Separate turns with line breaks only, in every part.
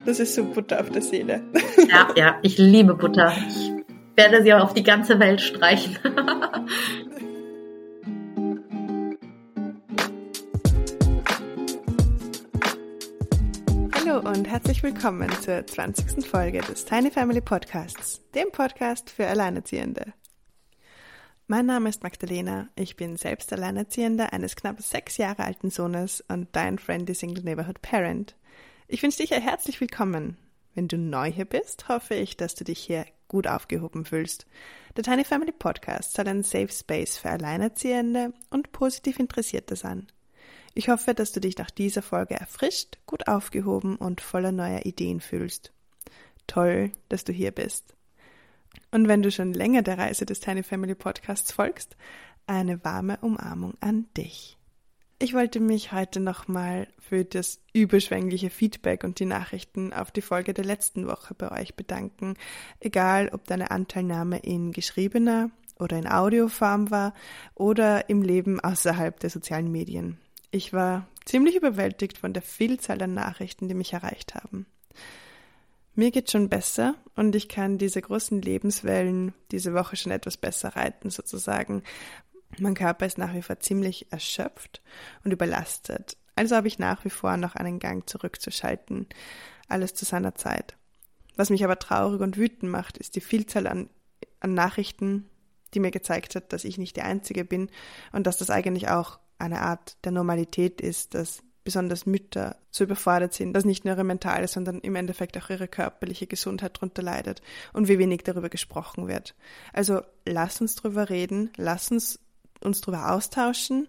Das ist so Butter auf der Seele.
Ja, ich liebe Butter. Ich werde sie auch auf die ganze Welt streichen.
Hallo und herzlich willkommen zur 20. Folge des Tiny Family Podcasts, dem Podcast für Alleinerziehende. Mein Name ist Magdalena, ich bin selbst Alleinerziehende eines knapp 6 Jahre alten Sohnes und dein Friendly Single Neighborhood Parent. Ich wünsche dich herzlich willkommen. Wenn du neu hier bist, hoffe ich, dass du dich hier gut aufgehoben fühlst. Der Tiny Family Podcast soll ein Safe Space für Alleinerziehende und positiv Interessierte sein. Ich hoffe, dass du dich nach dieser Folge erfrischt, gut aufgehoben und voller neuer Ideen fühlst. Toll, dass du hier bist. Und wenn du schon länger der Reise des Tiny Family Podcasts folgst, eine warme Umarmung an dich. Ich wollte mich heute nochmal für das überschwängliche Feedback und die Nachrichten auf die Folge der letzten Woche bei euch bedanken, egal ob deine Anteilnahme in geschriebener oder in Audioform war oder im Leben außerhalb der sozialen Medien. Ich war ziemlich überwältigt von der Vielzahl an Nachrichten, die mich erreicht haben. Mir geht's schon besser und ich kann diese großen Lebenswellen diese Woche schon etwas besser reiten sozusagen. Mein Körper ist nach wie vor ziemlich erschöpft und überlastet. Also habe ich nach wie vor noch einen Gang zurückzuschalten. Alles zu seiner Zeit. Was mich aber traurig und wütend macht, ist die Vielzahl an Nachrichten, die mir gezeigt hat, dass ich nicht die Einzige bin und dass das eigentlich auch eine Art der Normalität ist, dass besonders Mütter so überfordert sind, dass nicht nur ihre mentale, sondern im Endeffekt auch ihre körperliche Gesundheit darunter leidet und wie wenig darüber gesprochen wird. Also lass uns drüber reden, lass uns drüber austauschen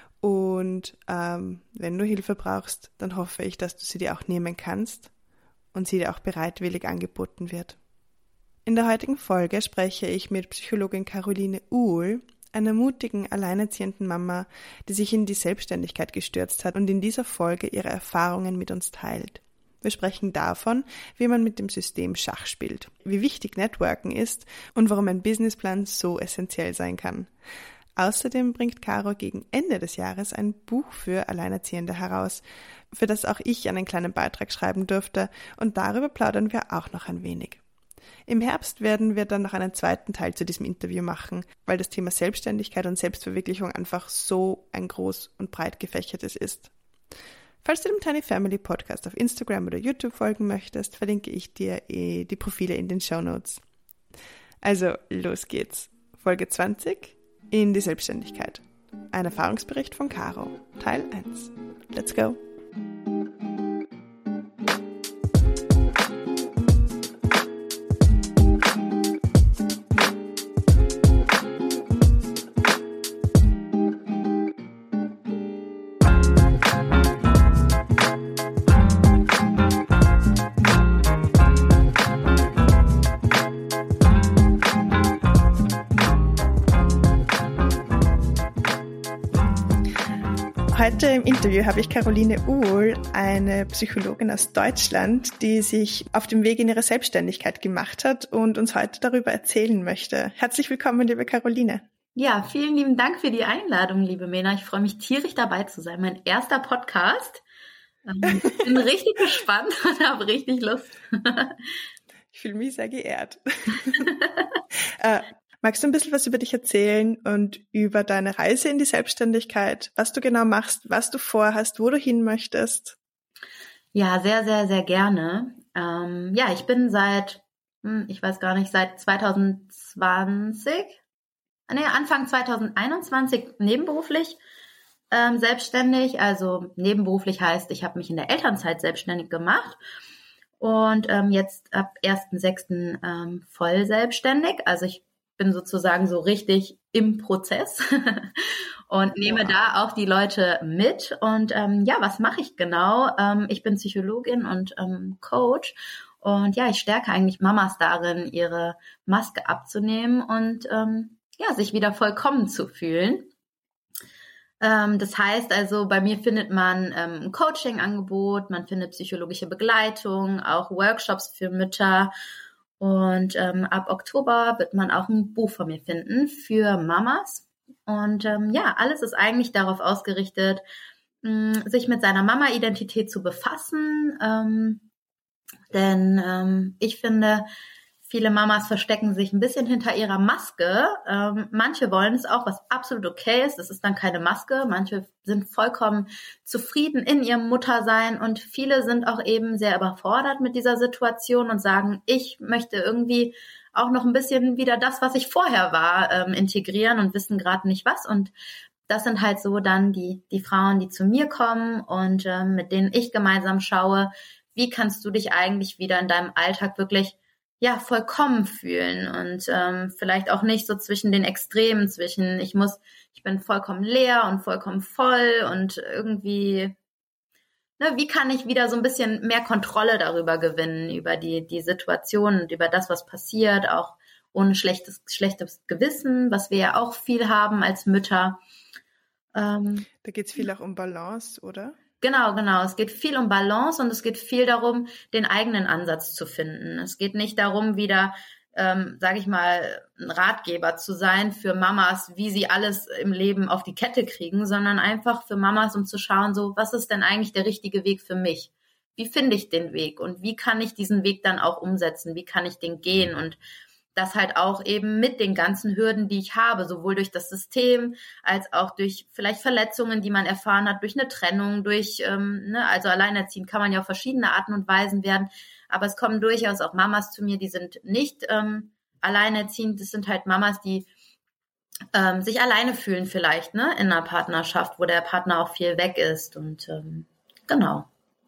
und wenn du Hilfe brauchst, dann hoffe ich, dass du sie dir auch nehmen kannst und sie dir auch bereitwillig angeboten wird. In der heutigen Folge spreche ich mit Psychologin Caroline Uhl, einer mutigen, alleinerziehenden Mama, die sich in die Selbstständigkeit gestürzt hat und in dieser Folge ihre Erfahrungen mit uns teilt. Wir sprechen davon, wie man mit dem System Schach spielt, wie wichtig Networken ist und warum ein Businessplan so essentiell sein kann. Außerdem bringt Caro gegen Ende des Jahres ein Buch für Alleinerziehende heraus, für das auch ich einen kleinen Beitrag schreiben durfte, und darüber plaudern wir auch noch ein wenig. Im Herbst werden wir dann noch einen zweiten Teil zu diesem Interview machen, weil das Thema Selbstständigkeit und Selbstverwirklichung einfach so ein groß und breit gefächertes ist. Falls du dem Tiny Family Podcast auf Instagram oder YouTube folgen möchtest, verlinke ich dir die Profile in den Shownotes. Also, los geht's. Folge 20 in die Selbstständigkeit. Ein Erfahrungsbericht von Caro, Teil 1. Let's go! Heute im Interview habe ich Caroline Uhl, eine Psychologin aus Deutschland, die sich auf dem Weg in ihre Selbstständigkeit gemacht hat und uns heute darüber erzählen möchte. Herzlich willkommen, liebe Caroline.
Ja, vielen lieben Dank für die Einladung, liebe Mena. Ich freue mich tierisch dabei zu sein. Mein erster Podcast. Ich bin richtig gespannt und habe richtig Lust.
Ich fühle mich sehr geehrt. Magst du ein bisschen was über dich erzählen und über deine Reise in die Selbstständigkeit, was du genau machst, was du vorhast, wo du hin möchtest?
Ja, sehr, sehr, sehr gerne. Ich bin seit 2020, Anfang 2021 nebenberuflich selbstständig. Also nebenberuflich heißt, ich habe mich in der Elternzeit selbstständig gemacht und jetzt ab 1.6. Voll selbstständig. Also ich bin sozusagen so richtig im Prozess und nehme da auch die Leute mit. Und was mache ich genau? Ich bin Psychologin und Coach. Und ja, ich stärke eigentlich Mamas darin, ihre Maske abzunehmen und sich wieder vollkommen zu fühlen. Das heißt also, bei mir findet man ein Coaching-Angebot, man findet psychologische Begleitung, auch Workshops für Mütter. Und ab Oktober wird man auch ein Buch von mir finden für Mamas. Und alles ist eigentlich darauf ausgerichtet, sich mit seiner Mama-Identität zu befassen, Denn ich finde, viele Mamas verstecken sich ein bisschen hinter ihrer Maske. Manche wollen es auch, was absolut okay ist. Das ist dann keine Maske. Manche sind vollkommen zufrieden in ihrem Muttersein und viele sind auch eben sehr überfordert mit dieser Situation und sagen, ich möchte irgendwie auch noch ein bisschen wieder das, was ich vorher war, integrieren und wissen gerade nicht was. Und das sind halt so dann die Frauen, die zu mir kommen und mit denen ich gemeinsam schaue, wie kannst du dich eigentlich wieder in deinem Alltag wirklich vollkommen fühlen und vielleicht auch nicht so zwischen den Extremen, zwischen ich bin vollkommen leer und vollkommen voll und irgendwie, wie kann ich wieder so ein bisschen mehr Kontrolle darüber gewinnen, über die Situation und über das, was passiert, auch ohne schlechtes Gewissen, was wir ja auch viel haben als Mütter.
Da geht es viel auch um Balance, oder?
Genau. Es geht viel um Balance und es geht viel darum, den eigenen Ansatz zu finden. Es geht nicht darum, wieder, sage ich mal, ein Ratgeber zu sein für Mamas, wie sie alles im Leben auf die Kette kriegen, sondern einfach für Mamas, um zu schauen, so, was ist denn eigentlich der richtige Weg für mich? Wie finde ich den Weg und wie kann ich diesen Weg dann auch umsetzen? Wie kann ich den gehen? Und das halt auch eben mit den ganzen Hürden, die ich habe, sowohl durch das System als auch durch vielleicht Verletzungen, die man erfahren hat, durch eine Trennung, durch, also alleinerziehend kann man ja auf verschiedene Arten und Weisen werden, aber es kommen durchaus auch Mamas zu mir, die sind nicht alleinerziehend, das sind halt Mamas, die sich alleine fühlen vielleicht, in einer Partnerschaft, wo der Partner auch viel weg ist und genau.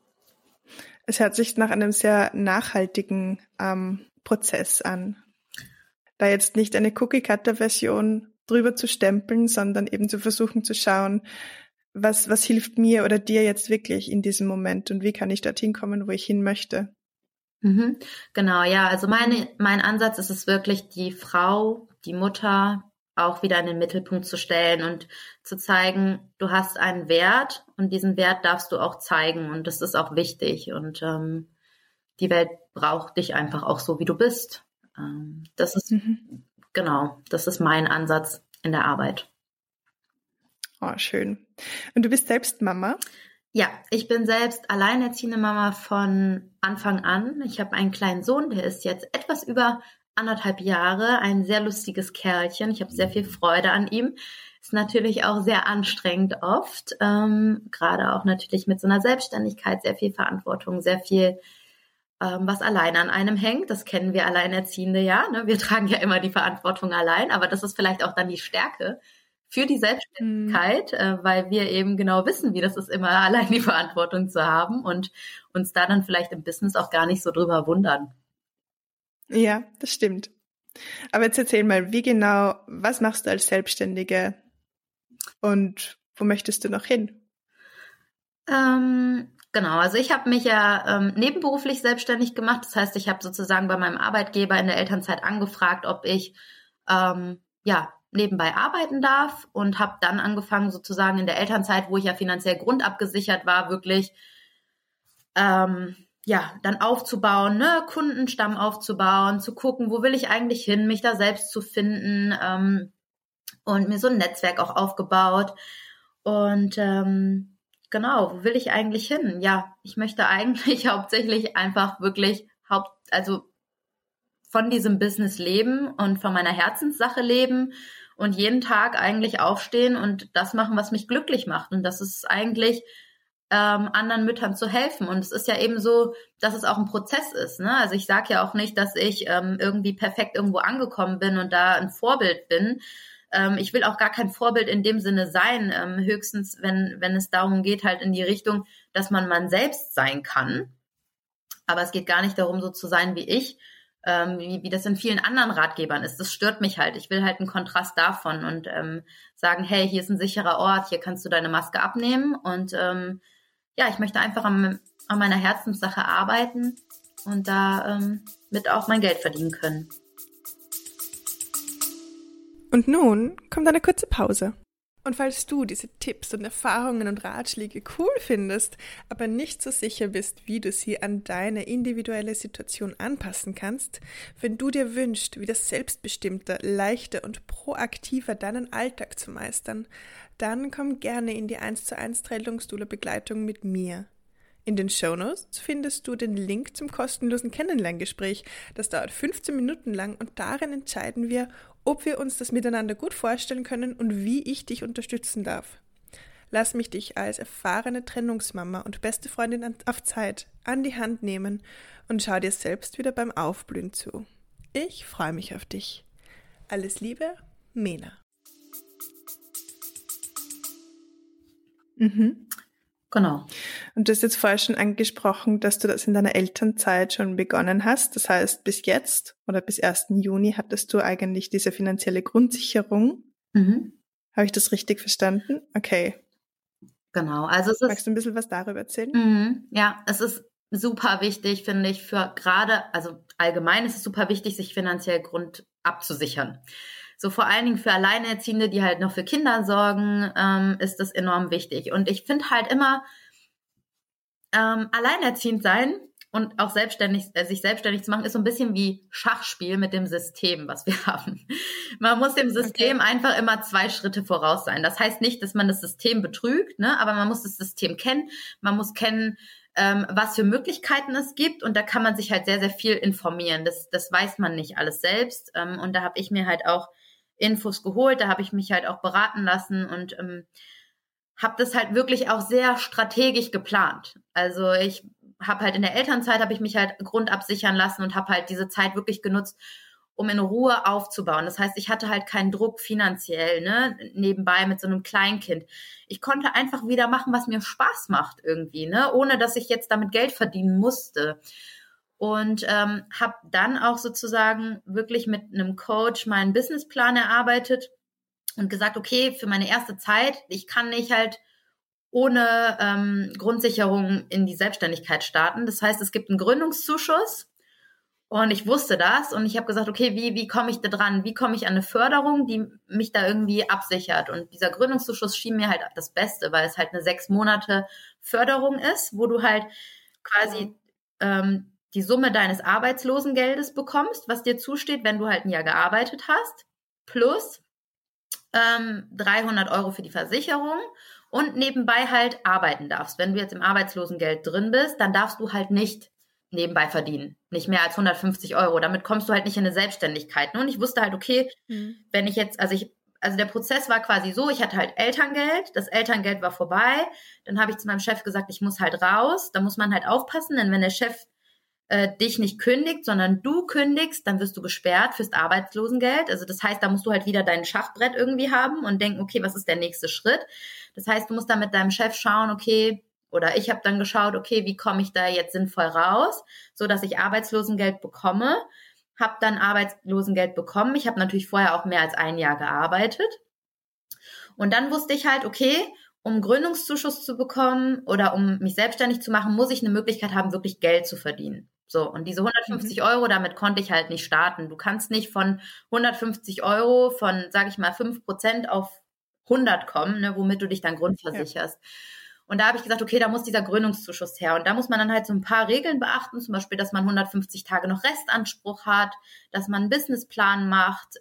Es hört sich nach einem sehr nachhaltigen Prozess an. Da jetzt nicht eine Cookie-Cutter-Version drüber zu stempeln, sondern eben zu versuchen zu schauen, was hilft mir oder dir jetzt wirklich in diesem Moment und wie kann ich dorthin kommen, wo ich hin möchte.
Mhm. Genau, ja, also mein Ansatz ist es wirklich, die Frau, die Mutter auch wieder in den Mittelpunkt zu stellen und zu zeigen, du hast einen Wert und diesen Wert darfst du auch zeigen und das ist auch wichtig und die Welt braucht dich einfach auch so, wie du bist. Das ist, das ist mein Ansatz in der Arbeit.
Oh, schön. Und du bist selbst Mama?
Ja, ich bin selbst alleinerziehende Mama von Anfang an. Ich habe einen kleinen Sohn, der ist jetzt etwas über 1,5 Jahre, ein sehr lustiges Kerlchen. Ich habe sehr viel Freude an ihm. Ist natürlich auch sehr anstrengend oft, gerade auch natürlich mit so einer Selbstständigkeit, sehr viel Verantwortung, sehr viel was allein an einem hängt. Das kennen wir Alleinerziehende ja. Ne? Wir tragen ja immer die Verantwortung allein, aber das ist vielleicht auch dann die Stärke für die Selbstständigkeit, weil wir eben genau wissen, wie das ist, immer allein die Verantwortung zu haben und uns da dann vielleicht im Business auch gar nicht so drüber wundern.
Ja, das stimmt. Aber jetzt erzähl mal, wie genau, was machst du als Selbstständige und wo möchtest du noch hin?
Genau, also ich habe mich ja nebenberuflich selbstständig gemacht. Das heißt, ich habe sozusagen bei meinem Arbeitgeber in der Elternzeit angefragt, ob ich nebenbei arbeiten darf und habe dann angefangen sozusagen in der Elternzeit, wo ich ja finanziell grundabgesichert war, wirklich dann aufzubauen, Kundenstamm aufzubauen, zu gucken, wo will ich eigentlich hin, mich da selbst zu finden und mir so ein Netzwerk auch aufgebaut und genau, wo will ich eigentlich hin? Ja, ich möchte eigentlich hauptsächlich einfach wirklich von diesem Business leben und von meiner Herzenssache leben und jeden Tag eigentlich aufstehen und das machen, was mich glücklich macht. Und das ist eigentlich anderen Müttern zu helfen. Und es ist ja eben so, dass es auch ein Prozess ist. Ne? Also ich sage ja auch nicht, dass ich irgendwie perfekt irgendwo angekommen bin und da ein Vorbild bin. Ich will auch gar kein Vorbild in dem Sinne sein, höchstens, wenn es darum geht, halt in die Richtung, dass man selbst sein kann. Aber es geht gar nicht darum, so zu sein wie ich, wie das in vielen anderen Ratgebern ist. Das stört mich halt. Ich will halt einen Kontrast davon und sagen, hey, hier ist ein sicherer Ort, hier kannst du deine Maske abnehmen. Und ich möchte einfach an meiner Herzenssache arbeiten und da mit auch mein Geld verdienen können.
Und nun kommt eine kurze Pause. Und falls du diese Tipps und Erfahrungen und Ratschläge cool findest, aber nicht so sicher bist, wie du sie an deine individuelle Situation anpassen kannst, wenn du dir wünschst, wieder selbstbestimmter, leichter und proaktiver deinen Alltag zu meistern, dann komm gerne in die 1:1 Trennungsdoula-Begleitung mit mir. In den Shownotes findest du den Link zum kostenlosen Kennenlerngespräch. Das dauert 15 Minuten lang und darin entscheiden wir, ob wir uns das miteinander gut vorstellen können und wie ich dich unterstützen darf. Lass mich dich als erfahrene Trennungsmama und beste Freundin auf Zeit an die Hand nehmen und schau dir selbst wieder beim Aufblühen zu. Ich freue mich auf dich. Alles Liebe, Mena.
Genau.
Und du hast jetzt vorher schon angesprochen, dass du das in deiner Elternzeit schon begonnen hast. Das heißt, bis jetzt oder bis 1. Juni hattest du eigentlich diese finanzielle Grundsicherung. Habe ich das richtig verstanden? Okay.
Genau. Also es ist,
magst du ein bisschen was darüber erzählen?
Ja, es ist super wichtig, finde ich, für gerade, also allgemein ist es super wichtig, sich finanziell Grund abzusichern. So vor allen Dingen für Alleinerziehende, die halt noch für Kinder sorgen, ist das enorm wichtig. Und ich finde halt immer, alleinerziehend sein und auch sich selbstständig zu machen, ist so ein bisschen wie Schachspiel mit dem System, was wir haben. Man muss dem System einfach immer 2 Schritte voraus sein. Das heißt nicht, dass man das System betrügt, ne? Aber man muss das System kennen. Man muss kennen, was für Möglichkeiten es gibt. Und da kann man sich halt sehr, sehr viel informieren. Das weiß man nicht alles selbst. Und da habe ich mir halt auch Infos geholt. Da habe ich mich halt auch beraten lassen und habe das halt wirklich auch sehr strategisch geplant. Also ich habe halt in der Elternzeit, habe ich mich halt grundabsichern lassen und habe halt diese Zeit wirklich genutzt, um in Ruhe aufzubauen. Das heißt, ich hatte halt keinen Druck finanziell, ne, nebenbei mit so einem Kleinkind. Ich konnte einfach wieder machen, was mir Spaß macht irgendwie, ne, ohne dass ich jetzt damit Geld verdienen musste. Und habe dann auch sozusagen wirklich mit einem Coach meinen Businessplan erarbeitet und gesagt, okay, für meine erste Zeit, ich kann nicht halt ohne Grundsicherung in die Selbstständigkeit starten. Das heißt, es gibt einen Gründungszuschuss und ich wusste das und ich habe gesagt, okay, wie komme ich da dran? Wie komme ich an eine Förderung, die mich da irgendwie absichert? Und dieser Gründungszuschuss schien mir halt das Beste, weil es halt eine 6 Monate Förderung ist, wo du halt quasi die Summe deines Arbeitslosengeldes bekommst, was dir zusteht, wenn du halt ein Jahr gearbeitet hast, plus 300 € für die Versicherung und nebenbei halt arbeiten darfst. Wenn du jetzt im Arbeitslosengeld drin bist, dann darfst du halt nicht nebenbei verdienen. Nicht mehr als 150 €. Damit kommst du halt nicht in eine Selbstständigkeit. Und ich wusste halt, okay, wenn ich jetzt, also der Prozess war quasi so, ich hatte halt Elterngeld, das Elterngeld war vorbei, dann habe ich zu meinem Chef gesagt, ich muss halt raus, da muss man halt aufpassen, denn wenn der Chef dich nicht kündigt, sondern du kündigst, dann wirst du gesperrt fürs Arbeitslosengeld. Also das heißt, da musst du halt wieder dein Schachbrett irgendwie haben und denken, okay, was ist der nächste Schritt? Das heißt, du musst dann mit deinem Chef schauen, okay, oder ich habe dann geschaut, okay, wie komme ich da jetzt sinnvoll raus, so dass ich Arbeitslosengeld bekomme. Habe dann Arbeitslosengeld bekommen. Ich habe natürlich vorher auch mehr als 1 Jahr gearbeitet. Und dann wusste ich halt, okay, um Gründungszuschuss zu bekommen oder um mich selbstständig zu machen, muss ich eine Möglichkeit haben, wirklich Geld zu verdienen. So, und diese 150 €, damit konnte ich halt nicht starten. Du kannst nicht von 150 € von, sage ich mal, 5% auf 100 kommen, ne, womit du dich dann grundversicherst. Ja. Und da habe ich gesagt, okay, da muss dieser Gründungszuschuss her. Und da muss man dann halt so ein paar Regeln beachten, zum Beispiel, dass man 150 Tage noch Restanspruch hat, dass man einen Businessplan macht,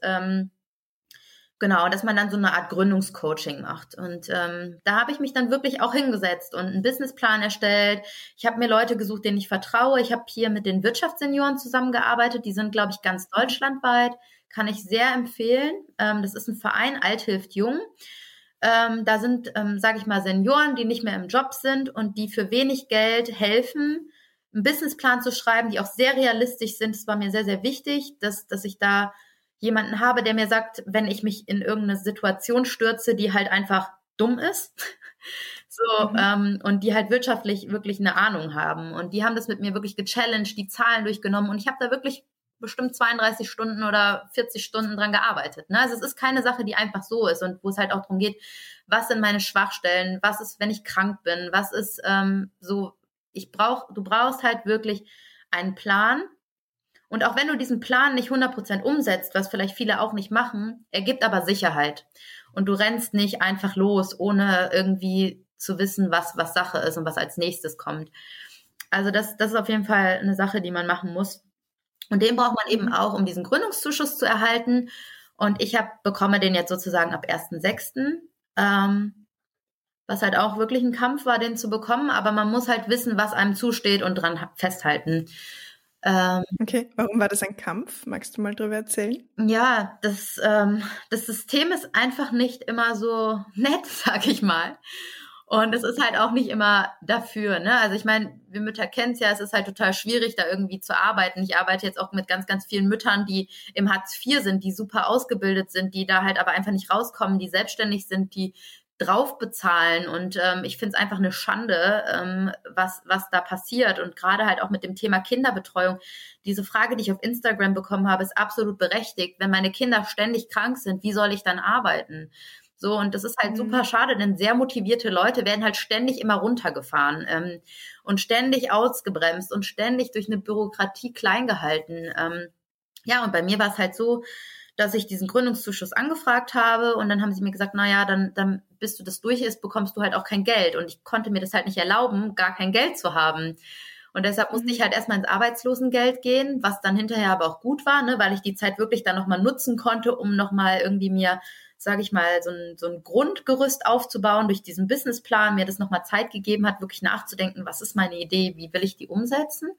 genau, dass man dann so eine Art Gründungscoaching macht. Und da habe ich mich dann wirklich auch hingesetzt und einen Businessplan erstellt. Ich habe mir Leute gesucht, denen ich vertraue. Ich habe hier mit den Wirtschaftssenioren zusammengearbeitet. Die sind, glaube ich, ganz deutschlandweit. Kann ich sehr empfehlen. Das ist ein Verein, Alt hilft Jung. Da sind, sage ich mal, Senioren, die nicht mehr im Job sind und die für wenig Geld helfen, einen Businessplan zu schreiben, die auch sehr realistisch sind. Das war mir sehr, sehr wichtig, dass ich da jemanden habe, der mir sagt, wenn ich mich in irgendeine Situation stürze, die halt einfach dumm ist, so, und die halt wirtschaftlich wirklich eine Ahnung haben. Und die haben das mit mir wirklich gechallenged, die Zahlen durchgenommen und ich habe da wirklich bestimmt 32 Stunden oder 40 Stunden dran gearbeitet. Ne? Also es ist keine Sache, die einfach so ist und wo es halt auch darum geht, was sind meine Schwachstellen, was ist, wenn ich krank bin, was ist so, du brauchst halt wirklich einen Plan. Und auch wenn du diesen Plan nicht 100% umsetzt, was vielleicht viele auch nicht machen, er gibt aber Sicherheit. Und du rennst nicht einfach los, ohne irgendwie zu wissen, was Sache ist und was als nächstes kommt. Also das ist auf jeden Fall eine Sache, die man machen muss. Und den braucht man eben auch, um diesen Gründungszuschuss zu erhalten. Und ich bekomme den jetzt sozusagen ab 1.6. was halt auch wirklich ein Kampf war, den zu bekommen. Aber man muss halt wissen, was einem zusteht und dran festhalten.
Okay, warum war das ein Kampf? Magst du mal drüber erzählen?
Ja, das System ist einfach nicht immer so nett, sag ich mal. Und es ist halt auch nicht immer dafür, ne? Also ich meine, wir Mütter kennen es ja, es ist halt total schwierig, da irgendwie zu arbeiten. Ich arbeite jetzt auch mit ganz, ganz vielen Müttern, die im Hartz IV sind, die super ausgebildet sind, die da halt aber einfach nicht rauskommen, die selbstständig sind, die drauf bezahlen. Und ich finde es einfach eine Schande, was da passiert. Und gerade halt auch mit dem Thema Kinderbetreuung. Diese Frage, die ich auf Instagram bekommen habe, ist absolut berechtigt. Wenn meine Kinder ständig krank sind, wie soll ich dann arbeiten? So, und das ist halt super schade, denn sehr motivierte Leute werden halt ständig immer runtergefahren und ständig ausgebremst und ständig durch eine Bürokratie klein gehalten. Ja, und bei mir war es halt so, dass ich diesen Gründungszuschuss angefragt habe und dann haben sie mir gesagt, na ja, dann bis du das durch ist, bekommst du halt auch kein Geld. Und ich konnte mir das halt nicht erlauben, gar kein Geld zu haben. Und deshalb musste ich halt erstmal ins Arbeitslosengeld gehen, was dann hinterher aber auch gut war, ne, weil ich die Zeit wirklich dann nochmal nutzen konnte, um nochmal irgendwie mir, sage ich mal, so ein Grundgerüst aufzubauen durch diesen Businessplan, mir das nochmal Zeit gegeben hat, wirklich nachzudenken, was ist meine Idee, wie will ich die umsetzen?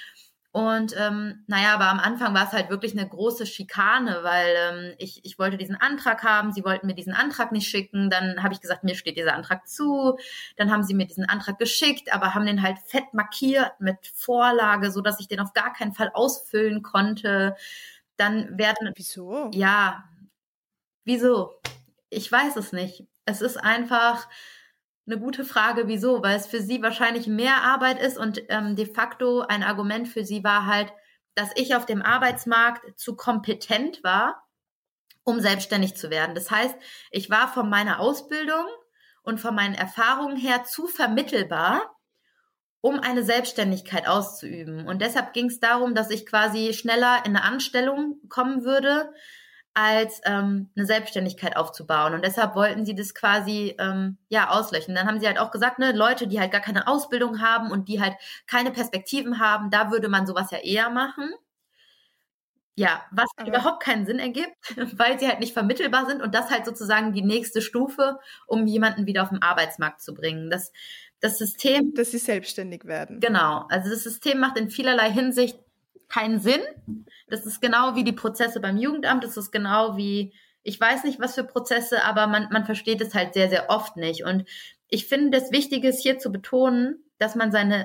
Und naja, aber am Anfang war es halt wirklich eine große Schikane, weil ich wollte diesen Antrag haben, sie wollten mir diesen Antrag nicht schicken, dann habe ich gesagt, mir steht dieser Antrag zu, dann haben sie mir diesen Antrag geschickt, aber haben den halt fett markiert mit Vorlage, so dass ich den auf gar keinen Fall ausfüllen konnte. Dann werden...
Wieso?
Ja, wieso? Ich weiß es nicht. Es ist einfach eine gute Frage, wieso, weil es für sie wahrscheinlich mehr Arbeit ist und de facto ein Argument für sie war halt, dass ich auf dem Arbeitsmarkt zu kompetent war, um selbstständig zu werden. Das heißt, ich war von meiner Ausbildung und von meinen Erfahrungen her zu vermittelbar, um eine Selbstständigkeit auszuüben. Und deshalb ging es darum, dass ich quasi schneller in eine Anstellung kommen würde, als eine Selbstständigkeit aufzubauen. Und deshalb wollten sie das quasi auslöschen. Dann haben sie halt auch gesagt, ne, Leute, die halt gar keine Ausbildung haben und die halt keine Perspektiven haben, da würde man sowas ja eher machen. Ja, was überhaupt keinen Sinn ergibt, weil sie halt nicht vermittelbar sind und das halt sozusagen die nächste Stufe, um jemanden wieder auf den Arbeitsmarkt zu bringen. Das System...
Dass sie selbstständig werden.
Genau, also das System macht in vielerlei Hinsicht keinen Sinn. Das ist genau wie die Prozesse beim Jugendamt, das ist genau wie, ich weiß nicht, was für Prozesse, aber man versteht es halt sehr, sehr oft nicht. Und ich finde, das Wichtige ist hier zu betonen, dass man seine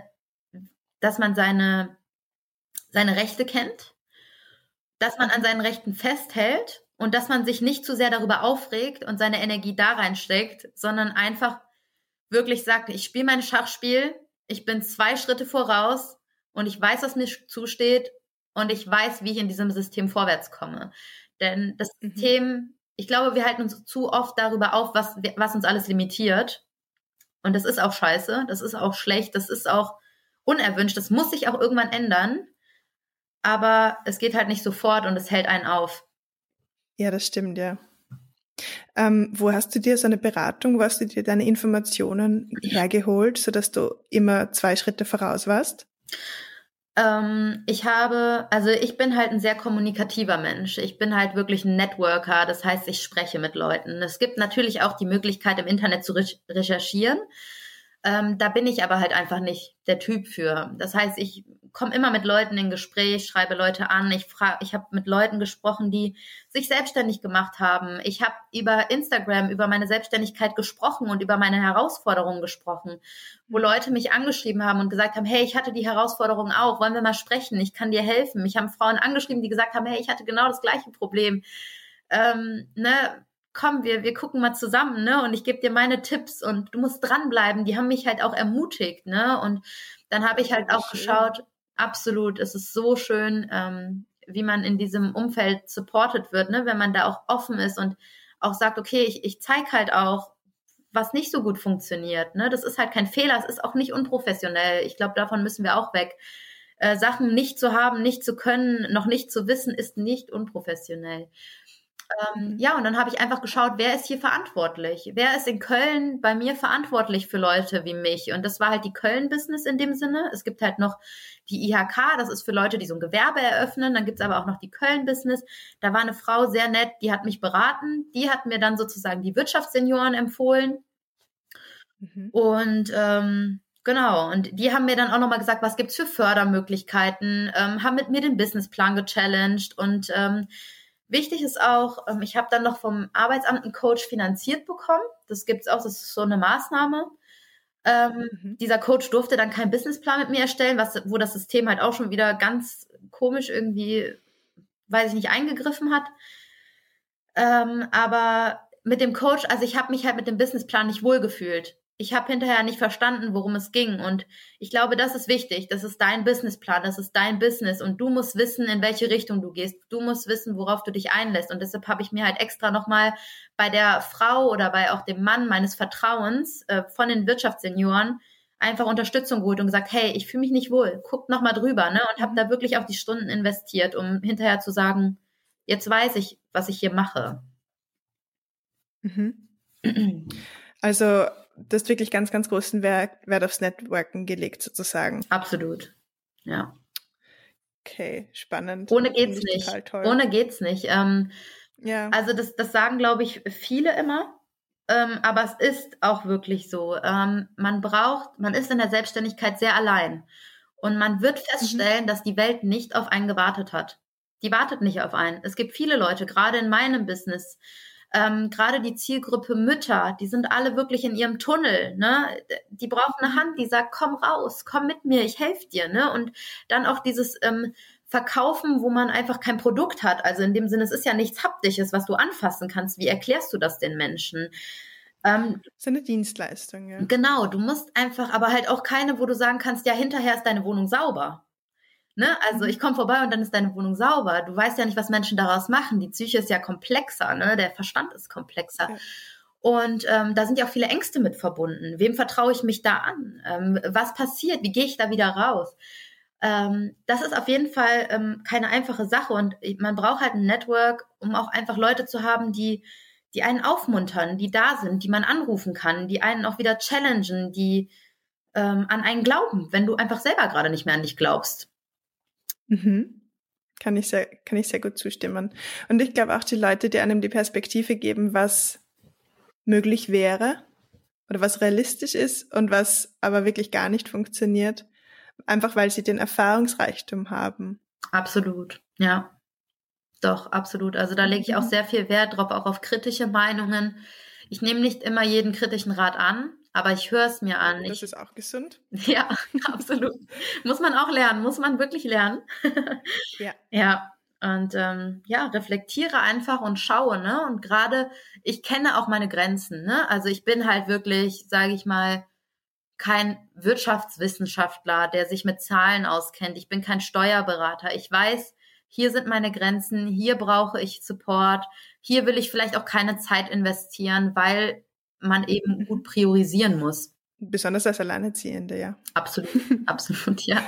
Rechte kennt, dass man an seinen Rechten festhält und dass man sich nicht zu sehr darüber aufregt und seine Energie da reinsteckt, sondern einfach wirklich sagt, ich spiele mein Schachspiel, ich bin 2 Schritte voraus und ich weiß, was mir zusteht und ich weiß, wie ich in diesem System vorwärts komme. Denn das System, ich glaube, wir halten uns zu oft darüber auf, was uns alles limitiert. Und das ist auch scheiße, das ist auch schlecht, das ist auch unerwünscht, das muss sich auch irgendwann ändern. Aber es geht halt nicht sofort und es hält einen auf.
Ja, das stimmt, ja. Wo hast du dir so eine Beratung, wo hast du dir deine Informationen hergeholt, sodass du immer 2 Schritte voraus warst?
Ich bin halt ein sehr kommunikativer Mensch. Ich bin halt wirklich ein Networker, das heißt, ich spreche mit Leuten. Es gibt natürlich auch die Möglichkeit, im Internet zu recherchieren. Da bin ich aber halt einfach nicht der Typ für. Das heißt, ich komme immer mit Leuten in Gespräch, schreibe Leute an. Ich habe mit Leuten gesprochen, die sich selbstständig gemacht haben. Ich habe über Instagram über meine Selbstständigkeit gesprochen und über meine Herausforderungen gesprochen, wo Leute mich angeschrieben haben und gesagt haben, hey, ich hatte die Herausforderung auch, wollen wir mal sprechen, ich kann dir helfen. Mich haben Frauen angeschrieben, die gesagt haben, hey, ich hatte genau das gleiche Problem. Komm, wir gucken mal zusammen, ne? Und ich gebe dir meine Tipps und du musst dranbleiben. Die haben mich halt auch ermutigt, ne? Und dann habe ich halt auch geschaut, absolut, es ist so schön, wie man in diesem Umfeld supported wird, ne? Wenn man da auch offen ist und auch sagt, okay, ich zeige halt auch, was nicht so gut funktioniert, ne? Das ist halt kein Fehler, es ist auch nicht unprofessionell. Ich glaube, davon müssen wir auch weg. Sachen nicht zu haben, nicht zu können, noch nicht zu wissen, ist nicht unprofessionell. Ja, und dann habe ich einfach geschaut, wer ist hier verantwortlich? Wer ist in Köln bei mir verantwortlich für Leute wie mich? Und das war halt die Köln-Business in dem Sinne. Es gibt halt noch die IHK, das ist für Leute, die so ein Gewerbe eröffnen. Dann gibt's aber auch noch die Köln-Business. Da war eine Frau sehr nett, die hat mich beraten. Die hat mir dann sozusagen die Wirtschaftssenioren empfohlen.
Mhm.
Und genau, und die haben mir dann auch nochmal gesagt, was gibt's für Fördermöglichkeiten, haben mit mir den Businessplan gechallenged und wichtig ist auch, ich habe dann noch vom Arbeitsamt einen Coach finanziert bekommen. Das gibt's auch, das ist so eine Maßnahme. Dieser Coach durfte dann keinen Businessplan mit mir erstellen, wo das System halt auch schon wieder ganz komisch irgendwie, weiß ich nicht, eingegriffen hat. Aber mit dem Coach, also ich habe mich halt mit dem Businessplan nicht wohlgefühlt. Ich habe hinterher nicht verstanden, worum es ging. Und ich glaube, das ist wichtig. Das ist dein Businessplan, das ist dein Business. Und du musst wissen, in welche Richtung du gehst. Du musst wissen, worauf du dich einlässt. Und deshalb habe ich mir halt extra nochmal bei der Frau oder bei auch dem Mann meines Vertrauens von den Wirtschaftssenioren einfach Unterstützung geholt und gesagt, hey, ich fühle mich nicht wohl. Guckt nochmal drüber. Ne? Und habe da wirklich auch die Stunden investiert, um hinterher zu sagen, jetzt weiß ich, was ich hier mache.
Mhm. Also du hast wirklich ganz, ganz großen Wert aufs Networken gelegt, sozusagen.
Absolut, ja.
Okay, spannend.
Ohne geht's nicht.
Total toll.
Ohne geht's nicht.
Ja.
Also das sagen, glaube ich, viele immer. Aber es ist auch wirklich so. Man ist in der Selbstständigkeit sehr allein. Und man wird feststellen, dass die Welt nicht auf einen gewartet hat. Die wartet nicht auf einen. Es gibt viele Leute, gerade in meinem Business, gerade die Zielgruppe Mütter, die sind alle wirklich in ihrem Tunnel, ne? Die brauchen eine Hand, die sagt, komm raus, komm mit mir, ich helfe dir, ne? Und dann auch dieses Verkaufen, wo man einfach kein Produkt hat. Also in dem Sinne, es ist ja nichts Haptisches, was du anfassen kannst. Wie erklärst du das den Menschen?
Das ist eine Dienstleistung, ja.
Genau, du musst einfach, aber halt auch keine, wo du sagen kannst, ja, hinterher ist deine Wohnung sauber. Ne? Also ich komme vorbei und dann ist deine Wohnung sauber. Du weißt ja nicht, was Menschen daraus machen. Die Psyche ist ja komplexer, ne? Der Verstand ist komplexer. Ja. Und da sind ja auch viele Ängste mit verbunden. Wem vertraue ich mich da an? Was passiert? Wie gehe ich da wieder raus? Das ist auf jeden Fall keine einfache Sache. Und man braucht halt ein Network, um auch einfach Leute zu haben, die einen aufmuntern, die da sind, die man anrufen kann, die einen auch wieder challengen, die an einen glauben, wenn du einfach selber gerade nicht mehr an dich glaubst.
Mhm. Kann ich sehr gut zustimmen. Und ich glaube auch die Leute, die einem die Perspektive geben, was möglich wäre oder was realistisch ist und was aber wirklich gar nicht funktioniert, einfach weil sie den Erfahrungsreichtum haben.
Absolut, ja. Doch, absolut. Also da lege ich auch sehr viel Wert drauf, auch auf kritische Meinungen. Ich nehme nicht immer jeden kritischen Rat an, aber ich höre es mir an.
Das ist auch gesund.
Ja, absolut. Muss man auch lernen, muss man wirklich lernen.
Ja.
Ja, und reflektiere einfach und schaue, ne? Und gerade, ich kenne auch meine Grenzen, ne? Also ich bin halt wirklich, sage ich mal, kein Wirtschaftswissenschaftler, der sich mit Zahlen auskennt. Ich bin kein Steuerberater. Ich weiß, hier sind meine Grenzen, hier brauche ich Support, hier will ich vielleicht auch keine Zeit investieren, weil man eben gut priorisieren muss.
Besonders als Alleinerziehende, ja.
Absolut, absolut, ja.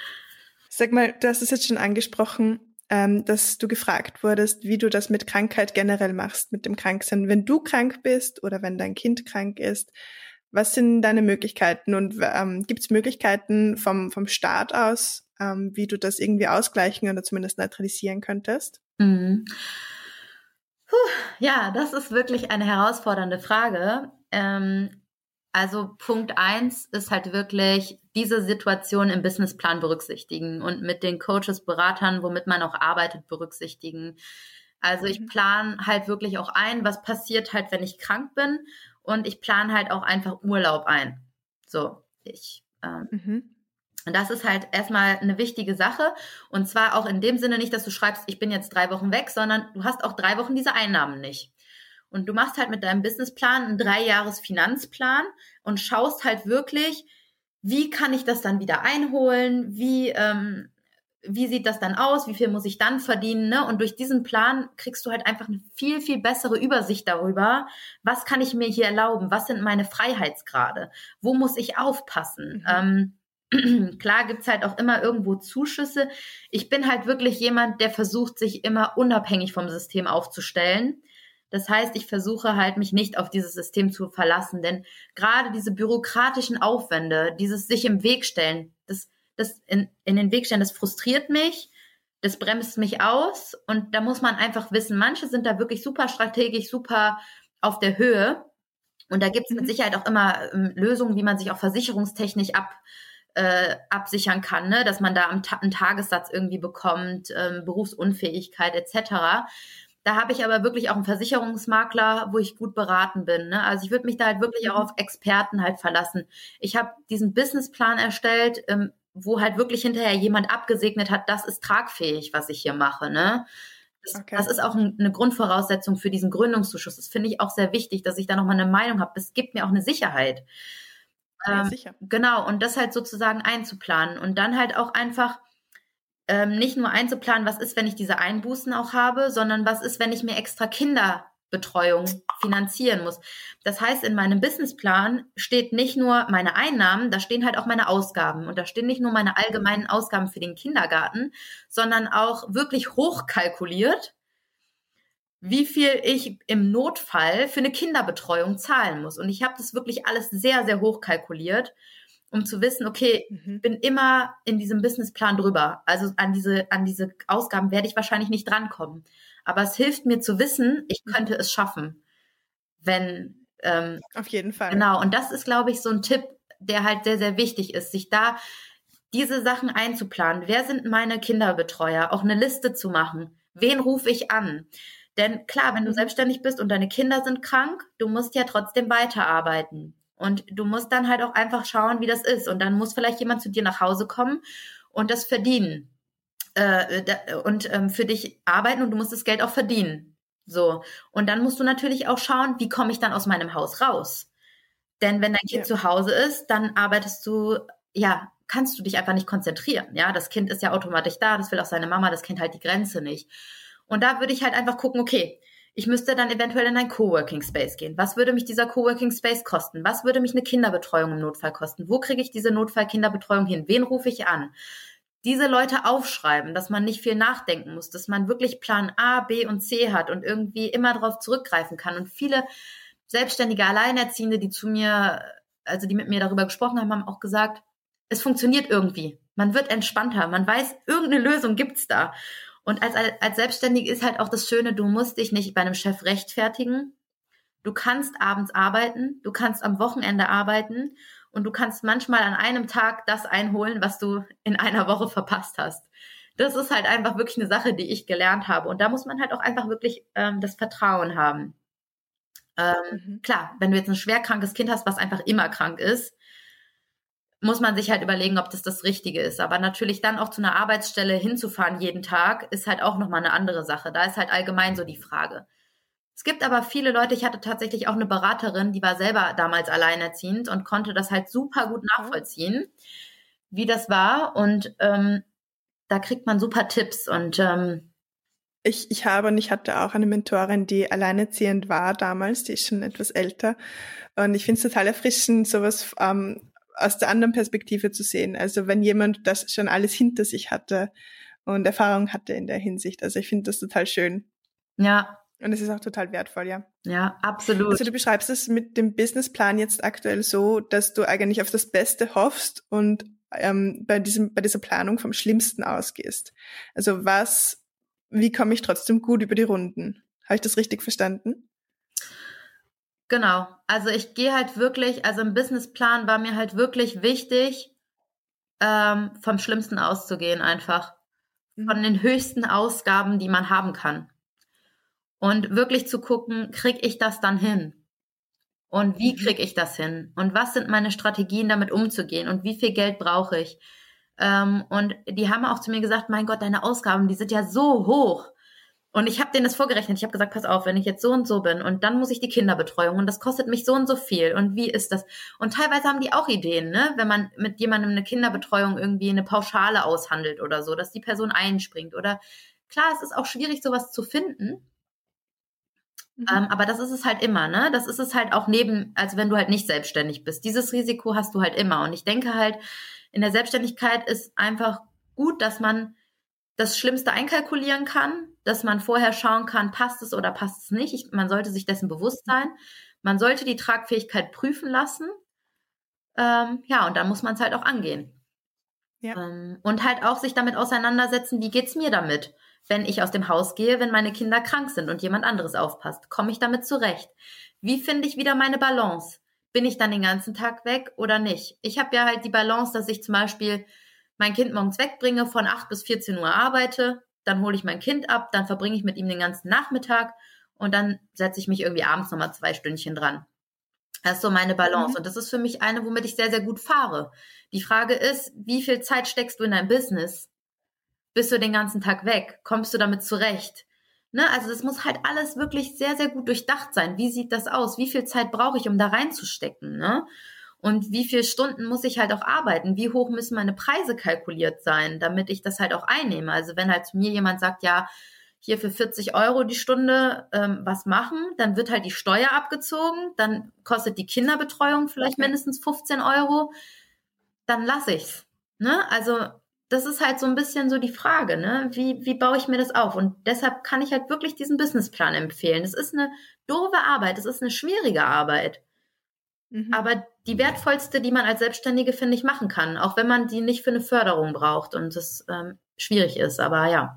Sag mal, du hast es jetzt schon angesprochen, dass du gefragt wurdest, wie du das mit Krankheit generell machst, mit dem Kranksein. Wenn du krank bist oder wenn dein Kind krank ist, was sind deine Möglichkeiten und gibt es Möglichkeiten vom Staat aus, wie du das irgendwie ausgleichen oder zumindest neutralisieren könntest?
Mhm. Ja, das ist wirklich eine herausfordernde Frage. Also Punkt 1 ist halt wirklich diese Situation im Businessplan berücksichtigen und mit den Coaches, Beratern, womit man auch arbeitet, berücksichtigen. Also ich plane halt wirklich auch ein, was passiert halt, wenn ich krank bin, und ich plane halt auch einfach Urlaub ein. So, und das ist halt erstmal eine wichtige Sache. Und zwar auch in dem Sinne nicht, dass du schreibst, ich bin jetzt 3 Wochen weg, sondern du hast auch 3 Wochen diese Einnahmen nicht. Und du machst halt mit deinem Businessplan einen 3-Jahres-Finanzplan und schaust halt wirklich, wie kann ich das dann wieder einholen, wie sieht das dann aus, wie viel muss ich dann verdienen, ne? Und durch diesen Plan kriegst du halt einfach eine viel, viel bessere Übersicht darüber, was kann ich mir hier erlauben, was sind meine Freiheitsgrade, wo muss ich aufpassen. Klar gibt's halt auch immer irgendwo Zuschüsse. Ich bin halt wirklich jemand, der versucht, sich immer unabhängig vom System aufzustellen. Das heißt, ich versuche halt, mich nicht auf dieses System zu verlassen, denn gerade diese bürokratischen Aufwände, dieses sich im Weg stellen, das in den Weg stellen, das frustriert mich, das bremst mich aus, und da muss man einfach wissen, manche sind da wirklich super strategisch, super auf der Höhe, Und da gibt es mit Sicherheit auch immer Lösungen, wie man sich auch versicherungstechnisch absichern kann, ne? Dass man da einen Tagessatz irgendwie bekommt, Berufsunfähigkeit etc. Da habe ich aber wirklich auch einen Versicherungsmakler, wo ich gut beraten bin. Ne? Also ich würde mich da halt wirklich auch auf Experten halt verlassen. Ich habe diesen Businessplan erstellt, wo halt wirklich hinterher jemand abgesegnet hat, das ist tragfähig, was ich hier mache. Ne? Das ist auch eine Grundvoraussetzung für diesen Gründungszuschuss. Das finde ich auch sehr wichtig, dass ich da nochmal eine Meinung habe. Es gibt mir auch eine Sicherheit.
Ja, sicher.
Genau, und das halt sozusagen einzuplanen und dann halt auch einfach nicht nur einzuplanen, was ist, wenn ich diese Einbußen auch habe, sondern was ist, wenn ich mir extra Kinderbetreuung finanzieren muss. Das heißt, in meinem Businessplan steht nicht nur meine Einnahmen, da stehen halt auch meine Ausgaben. Und da stehen nicht nur meine allgemeinen Ausgaben für den Kindergarten, sondern auch wirklich hochkalkuliert, wie viel ich im Notfall für eine Kinderbetreuung zahlen muss. Und ich habe das wirklich alles sehr, sehr hoch kalkuliert, um zu wissen, okay, ich bin immer in diesem Businessplan drüber. Also an diese Ausgaben werde ich wahrscheinlich nicht drankommen. Aber es hilft mir zu wissen, ich könnte es schaffen. Wenn
auf jeden Fall.
Genau, und das ist, glaube ich, so ein Tipp, der halt sehr, sehr wichtig ist, sich da diese Sachen einzuplanen. Wer sind meine Kinderbetreuer? Auch eine Liste zu machen. Wen rufe ich an? Denn klar, wenn du selbstständig bist und deine Kinder sind krank, du musst ja trotzdem weiterarbeiten. Und du musst dann halt auch einfach schauen, wie das ist. Und dann muss vielleicht jemand zu dir nach Hause kommen und das verdienen. Und für dich arbeiten und du musst das Geld auch verdienen. So. Und dann musst du natürlich auch schauen, wie komme ich dann aus meinem Haus raus? Denn wenn dein Kind zu Hause ist, dann kannst du dich einfach nicht konzentrieren. Ja, das Kind ist ja automatisch da, das will auch seine Mama, das kennt halt die Grenze nicht. Und da würde ich halt einfach gucken, okay, ich müsste dann eventuell in einen Coworking Space gehen. Was würde mich dieser Coworking Space kosten? Was würde mich eine Kinderbetreuung im Notfall kosten? Wo kriege ich diese Notfall-Kinderbetreuung hin? Wen rufe ich an? Diese Leute aufschreiben, dass man nicht viel nachdenken muss, dass man wirklich Plan A, B und C hat und irgendwie immer darauf zurückgreifen kann. Und viele selbstständige Alleinerziehende, die mit mir darüber gesprochen haben, haben auch gesagt, es funktioniert irgendwie. Man wird entspannter. Man weiß, irgendeine Lösung gibt's da. Und als Selbstständige ist halt auch das Schöne, du musst dich nicht bei einem Chef rechtfertigen. Du kannst abends arbeiten, du kannst am Wochenende arbeiten und du kannst manchmal an einem Tag das einholen, was du in einer Woche verpasst hast. Das ist halt einfach wirklich eine Sache, die ich gelernt habe. Und da muss man halt auch einfach wirklich das Vertrauen haben. Klar, wenn du jetzt ein schwerkrankes Kind hast, was einfach immer krank ist, muss man sich halt überlegen, ob das Richtige ist. Aber natürlich dann auch zu einer Arbeitsstelle hinzufahren jeden Tag, ist halt auch nochmal eine andere Sache. Da ist halt allgemein so die Frage. Es gibt aber viele Leute, ich hatte tatsächlich auch eine Beraterin, die war selber damals alleinerziehend und konnte das halt super gut nachvollziehen, wie das war. Und da kriegt man super Tipps. Und
ich hatte auch eine Mentorin, die alleinerziehend war damals, die ist schon etwas älter. Und ich finde es total erfrischend, sowas aus der anderen Perspektive zu sehen. Also wenn jemand das schon alles hinter sich hatte und Erfahrung hatte in der Hinsicht. Also ich finde das total schön.
Ja.
Und es ist auch total wertvoll, ja.
Ja, absolut.
Also du beschreibst es mit dem Businessplan jetzt aktuell so, dass du eigentlich auf das Beste hoffst und bei dieser Planung vom Schlimmsten ausgehst. Also wie komme ich trotzdem gut über die Runden? Habe ich das richtig verstanden?
Genau. Also ich gehe halt wirklich, also im Businessplan war mir halt wirklich wichtig, vom Schlimmsten auszugehen einfach. Von den höchsten Ausgaben, die man haben kann. Und wirklich zu gucken, kriege ich das dann hin? Und wie kriege ich das hin? Und was sind meine Strategien, damit umzugehen? Und wie viel Geld brauche ich? Und die haben auch zu mir gesagt, mein Gott, deine Ausgaben, die sind ja so hoch. Und ich habe denen das vorgerechnet. Ich habe gesagt, pass auf, wenn ich jetzt so und so bin und dann muss ich die Kinderbetreuung und das kostet mich so und so viel. Und wie ist das? Und teilweise haben die auch Ideen, ne? Wenn man mit jemandem eine Kinderbetreuung irgendwie eine Pauschale aushandelt oder so, dass die Person einspringt. Oder klar, es ist auch schwierig, sowas zu finden. Aber das ist es halt immer, ne? Das ist es halt auch also wenn du halt nicht selbstständig bist. Dieses Risiko hast du halt immer. Und ich denke halt, in der Selbstständigkeit ist einfach gut, dass man das Schlimmste einkalkulieren kann, dass man vorher schauen kann, passt es oder passt es nicht. Man sollte sich dessen bewusst sein. Man sollte die Tragfähigkeit prüfen lassen. Und dann muss man es halt auch angehen.
Ja.
Und halt auch sich damit auseinandersetzen, wie geht's mir damit, wenn ich aus dem Haus gehe, wenn meine Kinder krank sind und jemand anderes aufpasst. Komme ich damit zurecht? Wie finde ich wieder meine Balance? Bin ich dann den ganzen Tag weg oder nicht? Ich habe ja halt die Balance, dass ich zum Beispiel mein Kind morgens wegbringe, von 8 bis 14 Uhr arbeite, dann hole ich mein Kind ab, dann verbringe ich mit ihm den ganzen Nachmittag und dann setze ich mich irgendwie abends nochmal 2 Stündchen dran. Das ist so meine Balance. Und das ist für mich eine, womit ich sehr, sehr gut fahre. Die Frage ist, wie viel Zeit steckst du in dein Business? Bist du den ganzen Tag weg? Kommst du damit zurecht? Ne? Also das muss halt alles wirklich sehr, sehr gut durchdacht sein. Wie sieht das aus? Wie viel Zeit brauche ich, um da reinzustecken? Ne? Und wie viele Stunden muss ich halt auch arbeiten? Wie hoch müssen meine Preise kalkuliert sein, damit ich das halt auch einnehme? Also wenn halt zu mir jemand sagt, ja, hier für 40 Euro die Stunde was machen, dann wird halt die Steuer abgezogen, dann kostet die Kinderbetreuung vielleicht mindestens 15 Euro, dann lasse ich's. Ne? Also das ist halt so ein bisschen so die Frage, ne? Wie baue ich mir das auf? Und deshalb kann ich halt wirklich diesen Businessplan empfehlen. Das ist eine doofe Arbeit, das ist eine schwierige Arbeit. Aber die wertvollste, die man als Selbstständige, finde ich, machen kann, auch wenn man die nicht für eine Förderung braucht und das schwierig ist, aber ja.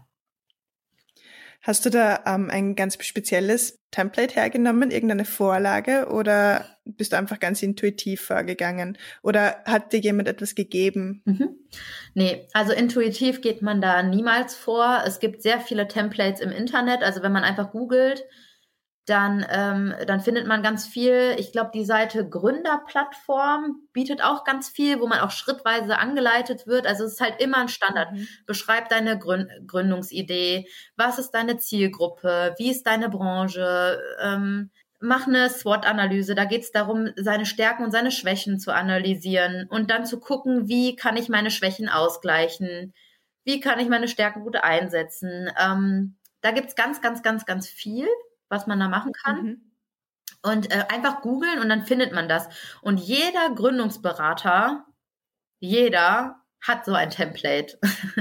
Hast du da ein ganz spezielles Template hergenommen, irgendeine Vorlage, oder bist du einfach ganz intuitiv vorgegangen? Oder hat dir jemand etwas gegeben?
Nee, also intuitiv geht man da niemals vor. Es gibt sehr viele Templates im Internet, also wenn man einfach googelt, dann findet man ganz viel. Ich glaube, die Seite Gründerplattform bietet auch ganz viel, wo man auch schrittweise angeleitet wird. Also es ist halt immer ein Standard. Beschreib deine Gründungsidee. Was ist deine Zielgruppe? Wie ist deine Branche? Mach eine SWOT-Analyse. Da geht es darum, seine Stärken und seine Schwächen zu analysieren und dann zu gucken, wie kann ich meine Schwächen ausgleichen? Wie kann ich meine Stärken gut einsetzen? Da gibt's ganz, ganz, ganz, ganz viel, was man da machen kann. Und einfach googeln und dann findet man das. Und jeder Gründungsberater, jeder hat so ein Template.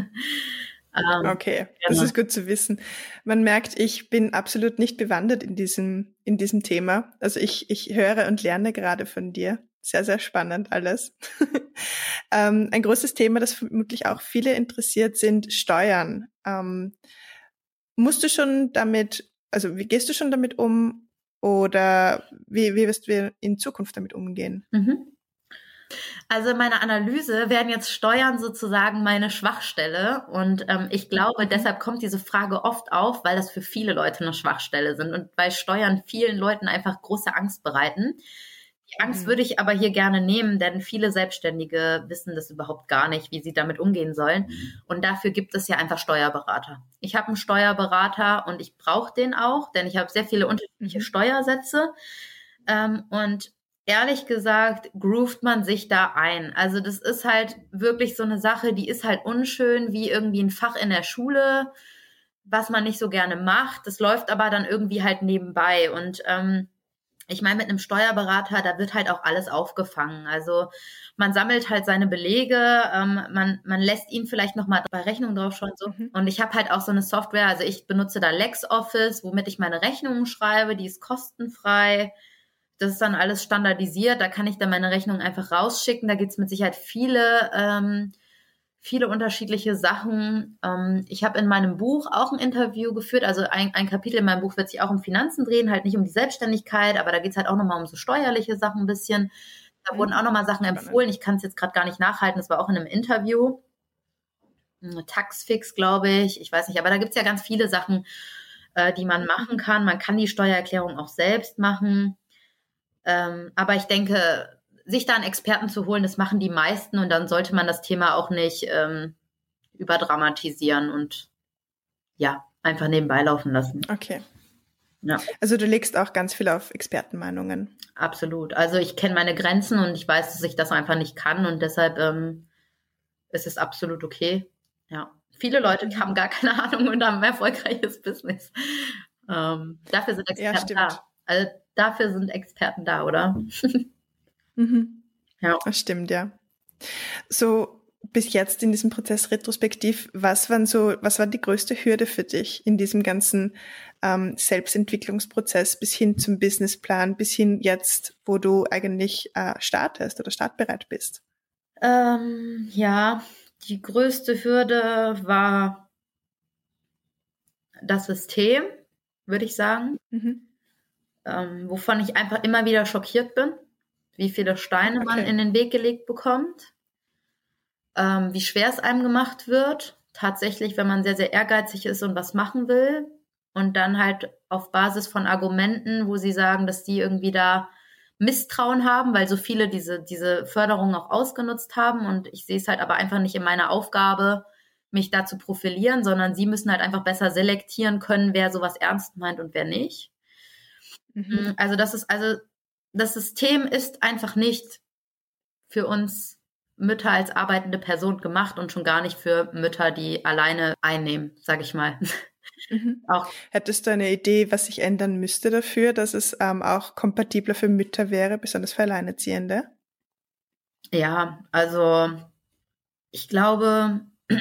Okay, das ist gut zu wissen. Man merkt, ich bin absolut nicht bewandert in diesem Thema. Also ich höre und lerne gerade von dir. Sehr, sehr spannend alles. Ein großes Thema, das vermutlich auch viele interessiert, sind Steuern. Musst du schon damit, also wie gehst du schon damit um, oder wie wirst du in Zukunft damit umgehen?
Also in meiner Analyse werden jetzt Steuern sozusagen meine Schwachstelle und ich glaube, deshalb kommt diese Frage oft auf, weil das für viele Leute eine Schwachstelle sind und weil Steuern vielen Leuten einfach große Angst bereiten. Die Angst würde ich aber hier gerne nehmen, denn viele Selbstständige wissen das überhaupt gar nicht, wie sie damit umgehen sollen. Und dafür gibt es ja einfach Steuerberater. Ich habe einen Steuerberater und ich brauche den auch, denn ich habe sehr viele unterschiedliche Steuersätze. Und ehrlich gesagt, groovt man sich da ein. Also das ist halt wirklich so eine Sache, die ist halt unschön, wie irgendwie ein Fach in der Schule, was man nicht so gerne macht. Das läuft aber dann irgendwie halt nebenbei. Und ich meine, mit einem Steuerberater, da wird halt auch alles aufgefangen. Also man sammelt halt seine Belege, man lässt ihn vielleicht nochmal bei Rechnungen drauf schauen. So. Und ich habe halt auch so eine Software, also ich benutze da LexOffice, womit ich meine Rechnungen schreibe, die ist kostenfrei. Das ist dann alles standardisiert, da kann ich dann meine Rechnung einfach rausschicken. Da gibt's mit Sicherheit viele unterschiedliche Sachen. Ich habe in meinem Buch auch ein Interview geführt, also ein Kapitel in meinem Buch wird sich auch um Finanzen drehen, halt nicht um die Selbstständigkeit, aber da geht's halt auch nochmal um so steuerliche Sachen ein bisschen. Da wurden auch nochmal Sachen empfohlen, ich kann es jetzt gerade gar nicht nachhalten, das war auch in einem Interview. Taxfix, glaube ich weiß nicht, aber da gibt's ja ganz viele Sachen, die man machen kann. Man kann die Steuererklärung auch selbst machen. Aber ich denke, sich da einen Experten zu holen, das machen die meisten und dann sollte man das Thema auch nicht überdramatisieren und ja, einfach nebenbei laufen lassen.
Okay.
Ja.
Also du legst auch ganz viel auf Expertenmeinungen.
Absolut. Also ich kenne meine Grenzen und ich weiß, dass ich das einfach nicht kann und deshalb ist es absolut okay. Ja. Viele Leute haben gar keine Ahnung und haben ein erfolgreiches Business. Dafür sind Experten da. Also dafür sind Experten da, oder?
Ja. Das stimmt, ja. So bis jetzt in diesem Prozess retrospektiv, was war die größte Hürde für dich in diesem ganzen Selbstentwicklungsprozess bis hin zum Businessplan, bis hin jetzt, wo du eigentlich startest oder startbereit bist?
Ja, die größte Hürde war das System, würde ich sagen, wovon ich einfach immer wieder schockiert bin, wie viele Steine man in den Weg gelegt bekommt, wie schwer es einem gemacht wird, tatsächlich, wenn man sehr, sehr ehrgeizig ist und was machen will und dann halt auf Basis von Argumenten, wo sie sagen, dass die irgendwie da Misstrauen haben, weil so viele diese Förderung auch ausgenutzt haben und ich sehe es halt aber einfach nicht in meiner Aufgabe, mich da zu profilieren, sondern sie müssen halt einfach besser selektieren können, wer sowas ernst meint und wer nicht. Also das System ist einfach nicht für uns Mütter als arbeitende Person gemacht und schon gar nicht für Mütter, die alleine einnehmen, sage ich mal.
Auch. Hättest du eine Idee, was sich ändern müsste dafür, dass es auch kompatibler für Mütter wäre, besonders für Alleinerziehende?
Ja, also ich glaube,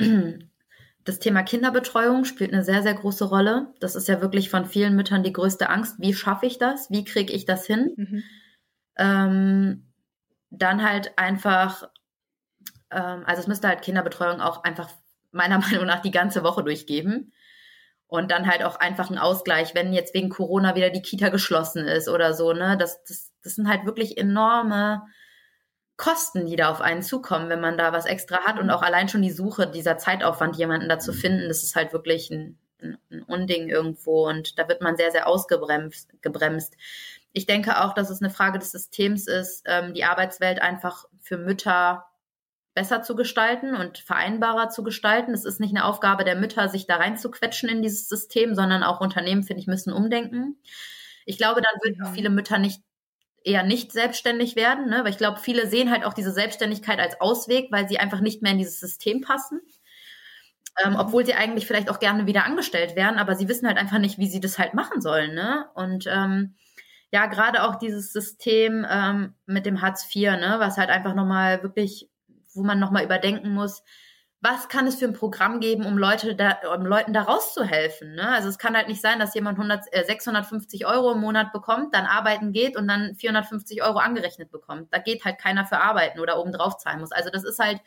das Thema Kinderbetreuung spielt eine sehr, sehr große Rolle. Das ist ja wirklich von vielen Müttern die größte Angst. Wie schaffe ich das? Wie kriege ich das hin? Dann halt einfach, also es müsste halt Kinderbetreuung auch einfach meiner Meinung nach die ganze Woche durchgeben. Und dann halt auch einfach ein Ausgleich, wenn jetzt wegen Corona wieder die Kita geschlossen ist oder so, ne? Das sind halt wirklich enorme Kosten, die da auf einen zukommen, wenn man da was extra hat. Und auch allein schon die Suche, dieser Zeitaufwand, jemanden da zu finden, das ist halt wirklich ein Unding irgendwo. Und da wird man sehr, sehr gebremst. Ich denke auch, dass es eine Frage des Systems ist, die Arbeitswelt einfach für Mütter besser zu gestalten und vereinbarer zu gestalten. Es ist nicht eine Aufgabe der Mütter, sich da reinzuquetschen in dieses System, sondern auch Unternehmen, finde ich, müssen umdenken. Ich glaube, dann würden auch viele Mütter eher nicht selbstständig werden, ne? Weil ich glaube, viele sehen halt auch diese Selbstständigkeit als Ausweg, weil sie einfach nicht mehr in dieses System passen. Obwohl sie eigentlich vielleicht auch gerne wieder angestellt wären, aber sie wissen halt einfach nicht, wie sie das halt machen sollen, ne? Und ja, gerade auch dieses System mit dem Hartz IV, ne, was halt einfach nochmal wirklich, wo man nochmal überdenken muss, was kann es für ein Programm geben, um Leuten da rauszuhelfen, ne? Also es kann halt nicht sein, dass jemand 650 € im Monat bekommt, dann arbeiten geht und dann 450 € angerechnet bekommt. Da geht halt keiner für arbeiten oder obendrauf zahlen muss. Also das ist halt,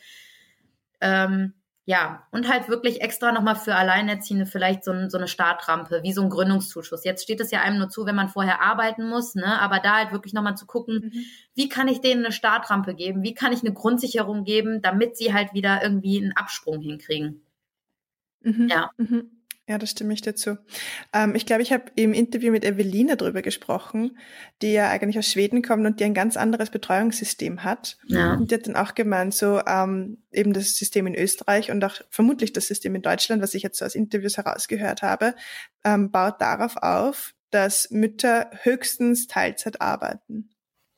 ja, und halt wirklich extra nochmal für Alleinerziehende vielleicht so eine Startrampe, wie so ein Gründungszuschuss. Jetzt steht es ja einem nur zu, wenn man vorher arbeiten muss, ne? Aber da halt wirklich nochmal zu gucken, wie kann ich denen eine Startrampe geben? Wie kann ich eine Grundsicherung geben, damit sie halt wieder irgendwie einen Absprung hinkriegen? Ja.
Ja, da stimme ich dazu. Ich glaube, ich habe im Interview mit Evelina drüber gesprochen, die ja eigentlich aus Schweden kommt und die ein ganz anderes Betreuungssystem hat. Ja. Und die hat dann auch gemeint, so eben das System in Österreich und auch vermutlich das System in Deutschland, was ich jetzt so aus Interviews herausgehört habe, baut darauf auf, dass Mütter höchstens Teilzeit arbeiten.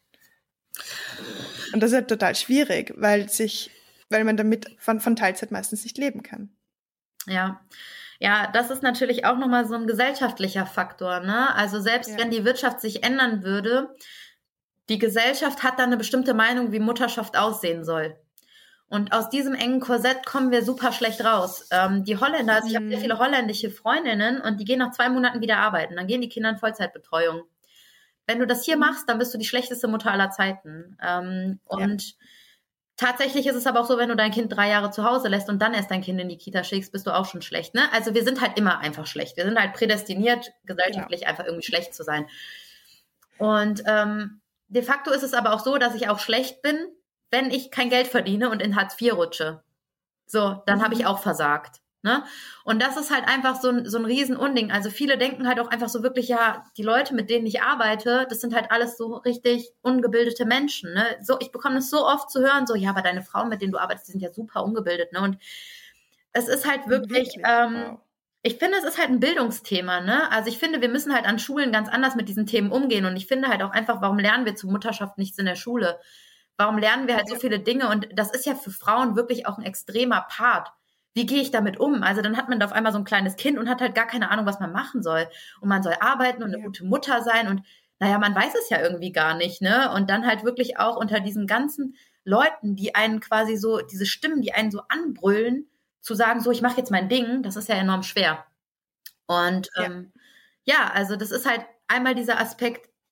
Und das ist halt total schwierig, weil man damit von Teilzeit meistens nicht leben kann.
Ja, das ist natürlich auch nochmal so ein gesellschaftlicher Faktor, ne? Also selbst wenn die Wirtschaft sich ändern würde, die Gesellschaft hat dann eine bestimmte Meinung, wie Mutterschaft aussehen soll. Und aus diesem engen Korsett kommen wir super schlecht raus. Die Holländer, also ich habe sehr viele holländische Freundinnen und die gehen nach 2 Monaten wieder arbeiten. Dann gehen die Kinder in Vollzeitbetreuung. Wenn du das hier machst, dann bist du die schlechteste Mutter aller Zeiten. Tatsächlich ist es aber auch so, wenn du dein Kind 3 Jahre zu Hause lässt und dann erst dein Kind in die Kita schickst, bist du auch schon schlecht, ne? Also wir sind halt immer einfach schlecht. Wir sind halt prädestiniert, gesellschaftlich einfach irgendwie schlecht zu sein. Und de facto ist es aber auch so, dass ich auch schlecht bin, wenn ich kein Geld verdiene und in Hartz IV rutsche. So, dann habe ich auch versagt. Ne? Und das ist halt einfach so ein Riesen-Unding. Also viele denken halt auch einfach so wirklich, ja, die Leute, mit denen ich arbeite, das sind halt alles so richtig ungebildete Menschen. Ne? So, ich bekomme das so oft zu hören, so, ja, aber deine Frauen, mit denen du arbeitest, die sind ja super ungebildet. Ne? Und es ist halt wirklich, ich finde, es ist halt ein Bildungsthema. Ne? Also ich finde, wir müssen halt an Schulen ganz anders mit diesen Themen umgehen. Und ich finde halt auch einfach, warum lernen wir zur Mutterschaft nichts in der Schule? Warum lernen wir halt so viele Dinge? Und das ist ja für Frauen wirklich auch ein extremer Part. Wie gehe ich damit um? Also dann hat man da auf einmal so ein kleines Kind und hat halt gar keine Ahnung, was man machen soll. Und man soll arbeiten und eine gute Mutter sein und naja, man weiß es ja irgendwie gar nicht, ne? Und dann halt wirklich auch unter diesen ganzen Leuten, die einen quasi so, diese Stimmen, die einen so anbrüllen, zu sagen, so, ich mache jetzt mein Ding, das ist ja enorm schwer. Und also das ist halt einmal dieser Aspekt,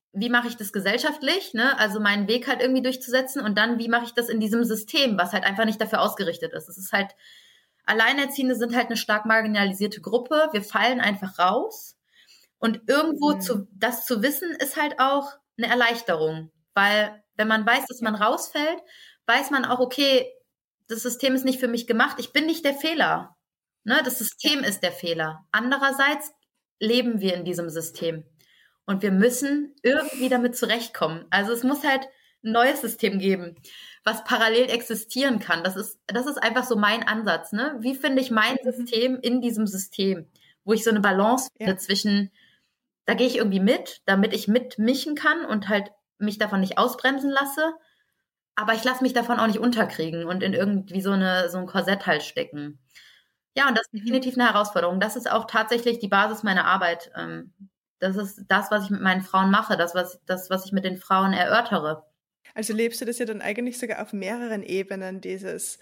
wie mache ich das gesellschaftlich, ne? Also meinen Weg halt irgendwie durchzusetzen und dann, wie mache ich das in diesem System, was halt einfach nicht dafür ausgerichtet ist. Es ist halt, Alleinerziehende sind halt eine stark marginalisierte Gruppe. Wir fallen einfach raus. Und irgendwo das zu wissen, ist halt auch eine Erleichterung. Weil wenn man weiß, dass man rausfällt, weiß man auch, okay, das System ist nicht für mich gemacht. Ich bin nicht der Fehler. Ne? Das System ist der Fehler. Andererseits leben wir in diesem System. Und wir müssen irgendwie damit zurechtkommen. Also es muss halt ein neues System geben, was parallel existieren kann. Das ist einfach so mein Ansatz. Ne? Wie finde ich mein System in diesem System, wo ich so eine Balance finde zwischen, da gehe ich irgendwie mit, damit ich mitmischen kann und halt mich davon nicht ausbremsen lasse, aber ich lasse mich davon auch nicht unterkriegen und in irgendwie so ein Korsett halt stecken. Ja, und das ist definitiv eine Herausforderung. Das ist auch tatsächlich die Basis meiner Arbeit. Das ist das, was ich mit meinen Frauen mache, das, was ich mit den Frauen erörtere.
Also lebst du das ja dann eigentlich sogar auf mehreren Ebenen, dieses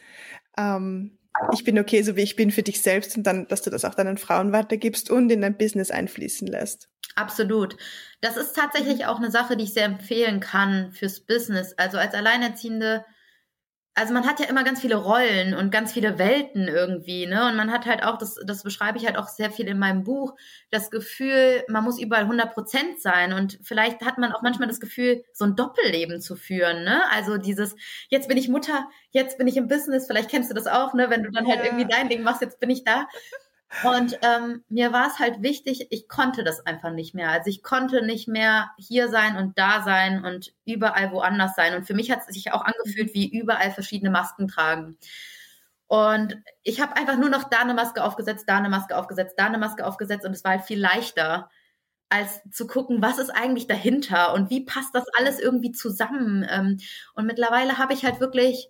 ich bin okay, so wie ich bin für dich selbst und dann, dass du das auch deinen Frauen weitergibst und in dein Business einfließen lässt.
Absolut. Das ist tatsächlich auch eine Sache, die ich sehr empfehlen kann fürs Business. Also als Alleinerziehende, also man hat ja immer ganz viele Rollen und ganz viele Welten irgendwie, ne? Und man hat halt auch, das beschreibe ich halt auch sehr viel in meinem Buch, das Gefühl, man muss überall 100% sein. Und vielleicht hat man auch manchmal das Gefühl, so ein Doppelleben zu führen, ne? Also dieses, jetzt bin ich Mutter, jetzt bin ich im Business, vielleicht kennst du das auch, ne? Wenn du dann halt irgendwie dein Ding machst, jetzt bin ich da. Und mir war es halt wichtig, ich konnte das einfach nicht mehr. Also ich konnte nicht mehr hier sein und da sein und überall woanders sein. Und für mich hat es sich auch angefühlt, wie überall verschiedene Masken tragen. Und ich habe einfach nur noch da eine Maske aufgesetzt, da eine Maske aufgesetzt, da eine Maske aufgesetzt. Und es war halt viel leichter, als zu gucken, was ist eigentlich dahinter und wie passt das alles irgendwie zusammen. Und mittlerweile habe ich halt wirklich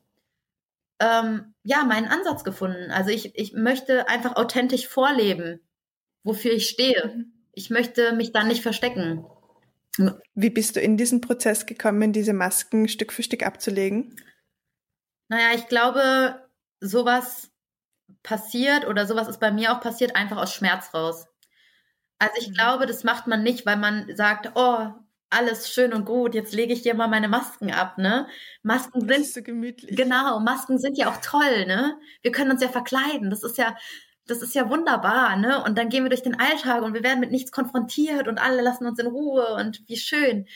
meinen Ansatz gefunden. Also ich möchte einfach authentisch vorleben, wofür ich stehe. Ich möchte mich da nicht verstecken.
Wie bist du in diesen Prozess gekommen, diese Masken Stück für Stück abzulegen?
Naja, ich glaube, sowas passiert oder sowas ist bei mir auch passiert, einfach aus Schmerz raus. Also ich glaube, das macht man nicht, weil man sagt, oh, alles schön und gut, jetzt lege ich dir mal meine Masken ab, ne? Masken sind
so gemütlich.
Genau, Masken sind ja auch toll, ne? Wir können uns ja verkleiden, das ist ja wunderbar, ne? Und dann gehen wir durch den Alltag und wir werden mit nichts konfrontiert und alle lassen uns in Ruhe und wie schön.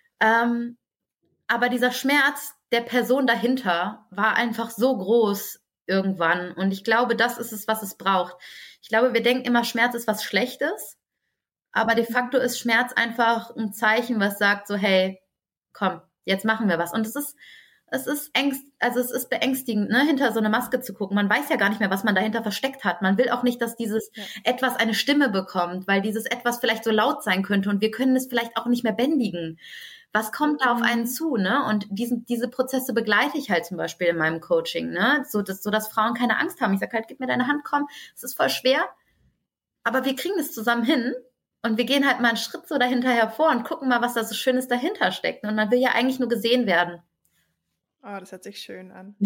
Aber dieser Schmerz der Person dahinter war einfach so groß irgendwann und ich glaube, das ist es, was es braucht. Ich glaube, wir denken immer, Schmerz ist was Schlechtes. Aber de facto ist Schmerz einfach ein Zeichen, was sagt so, hey, komm, jetzt machen wir was. Und es ist beängstigend, ne, hinter so eine Maske zu gucken. Man weiß ja gar nicht mehr, was man dahinter versteckt hat. Man will auch nicht, dass dieses etwas eine Stimme bekommt, weil dieses etwas vielleicht so laut sein könnte und wir können es vielleicht auch nicht mehr bändigen. Was kommt da auf einen zu, ne? Und diese Prozesse begleite ich halt zum Beispiel in meinem Coaching, ne? So dass Frauen keine Angst haben. Ich sage halt, gib mir deine Hand, komm, es ist voll schwer, aber wir kriegen es zusammen hin. Und wir gehen halt mal einen Schritt so dahinter hervor und gucken mal, was da so Schönes dahinter steckt. Und man will ja eigentlich nur gesehen werden.
Oh, das hört sich schön an.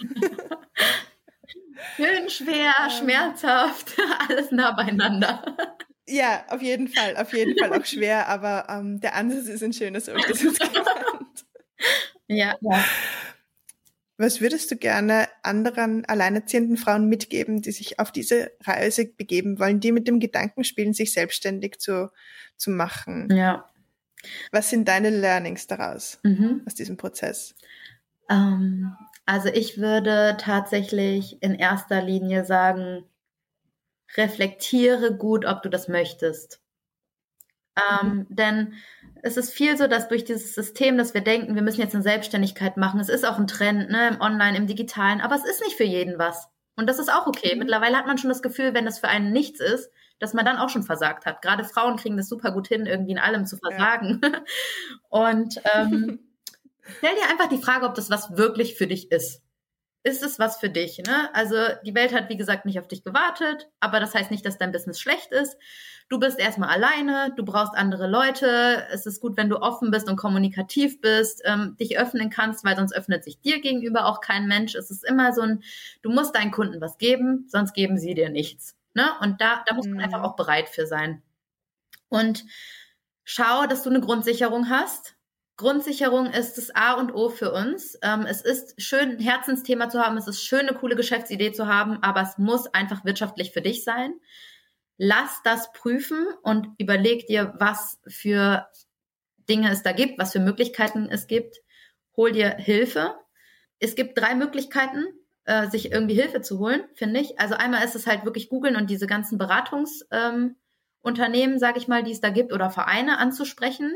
Schön, schwer, schmerzhaft, alles nah beieinander.
Ja, auf jeden Fall auch schwer, aber der Ansatz ist ein schöner, so ich das jetzt genannt.
Ja.
Was würdest du gerne anderen alleinerziehenden Frauen mitgeben, die sich auf diese Reise begeben wollen, die mit dem Gedanken spielen, sich selbstständig zu machen?
Ja.
Was sind deine Learnings daraus, aus diesem Prozess?
Also ich würde tatsächlich in erster Linie sagen, reflektiere gut, ob du das möchtest. Denn es ist viel so, dass durch dieses System, dass wir denken, wir müssen jetzt eine Selbstständigkeit machen, es ist auch ein Trend, ne, im Online, im Digitalen, aber es ist nicht für jeden was. Und das ist auch okay. Mittlerweile hat man schon das Gefühl, wenn das für einen nichts ist, dass man dann auch schon versagt hat. Gerade Frauen kriegen das super gut hin, irgendwie in allem zu versagen. Ja. Und stell dir einfach die Frage, ob das was wirklich für dich ist. Ist es was für dich, ne? Also die Welt hat, wie gesagt, nicht auf dich gewartet, aber das heißt nicht, dass dein Business schlecht ist. Du bist erstmal alleine, du brauchst andere Leute. Es ist gut, wenn du offen bist und kommunikativ bist, dich öffnen kannst, weil sonst öffnet sich dir gegenüber auch kein Mensch. Es ist immer so du musst deinen Kunden was geben, sonst geben sie dir nichts, ne? Und da muss man einfach auch bereit für sein. Und schau, dass du eine Grundsicherung hast. Grundsicherung ist das A und O für uns. Es ist schön, ein Herzensthema zu haben. Es ist schön, eine coole Geschäftsidee zu haben, aber es muss einfach wirtschaftlich für dich sein. Lass das prüfen und überleg dir, was für Dinge es da gibt, was für Möglichkeiten es gibt. Hol dir Hilfe. Es gibt 3 Möglichkeiten, sich irgendwie Hilfe zu holen, finde ich. Also einmal ist es halt wirklich googeln und diese ganzen Beratungsunternehmen, sage ich mal, die es da gibt, oder Vereine anzusprechen.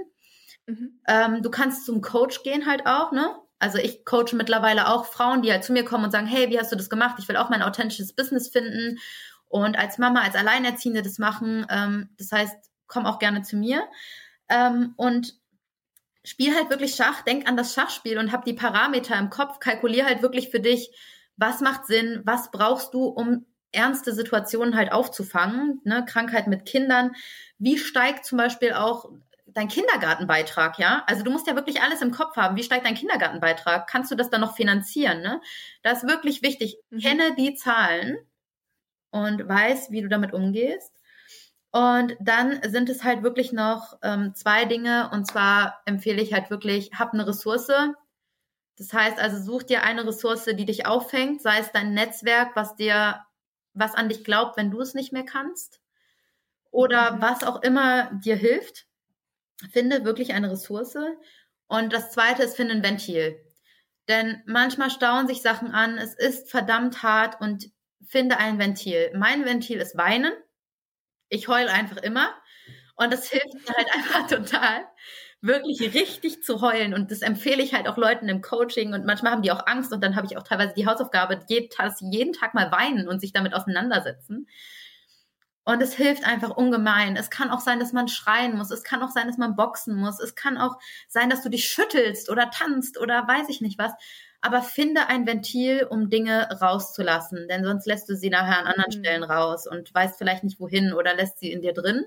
Du kannst zum Coach gehen halt auch, ne? Also ich coache mittlerweile auch Frauen, die halt zu mir kommen und sagen, hey, wie hast du das gemacht? Ich will auch mein authentisches Business finden und als Mama, als Alleinerziehende das machen. Das heißt, komm auch gerne zu mir. Und spiel halt wirklich Schach, denk an das Schachspiel und hab die Parameter im Kopf, kalkulier halt wirklich für dich, was macht Sinn, was brauchst du, um ernste Situationen halt aufzufangen, ne? Krankheit mit Kindern, wie steigt zum Beispiel auch dein Kindergartenbeitrag, ja? Also du musst ja wirklich alles im Kopf haben, wie steigt dein Kindergartenbeitrag, kannst du das dann noch finanzieren, ne? Das ist wirklich wichtig, kenne die Zahlen und weiß, wie du damit umgehst. Und dann sind es halt wirklich noch 2 Dinge. Und zwar empfehle ich halt wirklich, hab eine Ressource. Das heißt also, such dir eine Ressource, die dich auffängt, sei es dein Netzwerk, was an dich glaubt, wenn du es nicht mehr kannst. Oder was auch immer dir hilft. Finde wirklich eine Ressource. Und das Zweite ist, finde ein Ventil. Denn manchmal stauen sich Sachen an, es ist verdammt hart und finde ein Ventil. Mein Ventil ist Weinen. Ich heule einfach immer und das hilft mir halt einfach total, wirklich richtig zu heulen und das empfehle ich halt auch Leuten im Coaching und manchmal haben die auch Angst und dann habe ich auch teilweise die Hausaufgabe, jeden Tag mal weinen und sich damit auseinandersetzen und es hilft einfach ungemein. Es kann auch sein, dass man schreien muss, es kann auch sein, dass man boxen muss, es kann auch sein, dass du dich schüttelst oder tanzt oder weiß ich nicht was. Aber finde ein Ventil, um Dinge rauszulassen, denn sonst lässt du sie nachher an anderen Stellen raus und weißt vielleicht nicht wohin oder lässt sie in dir drin.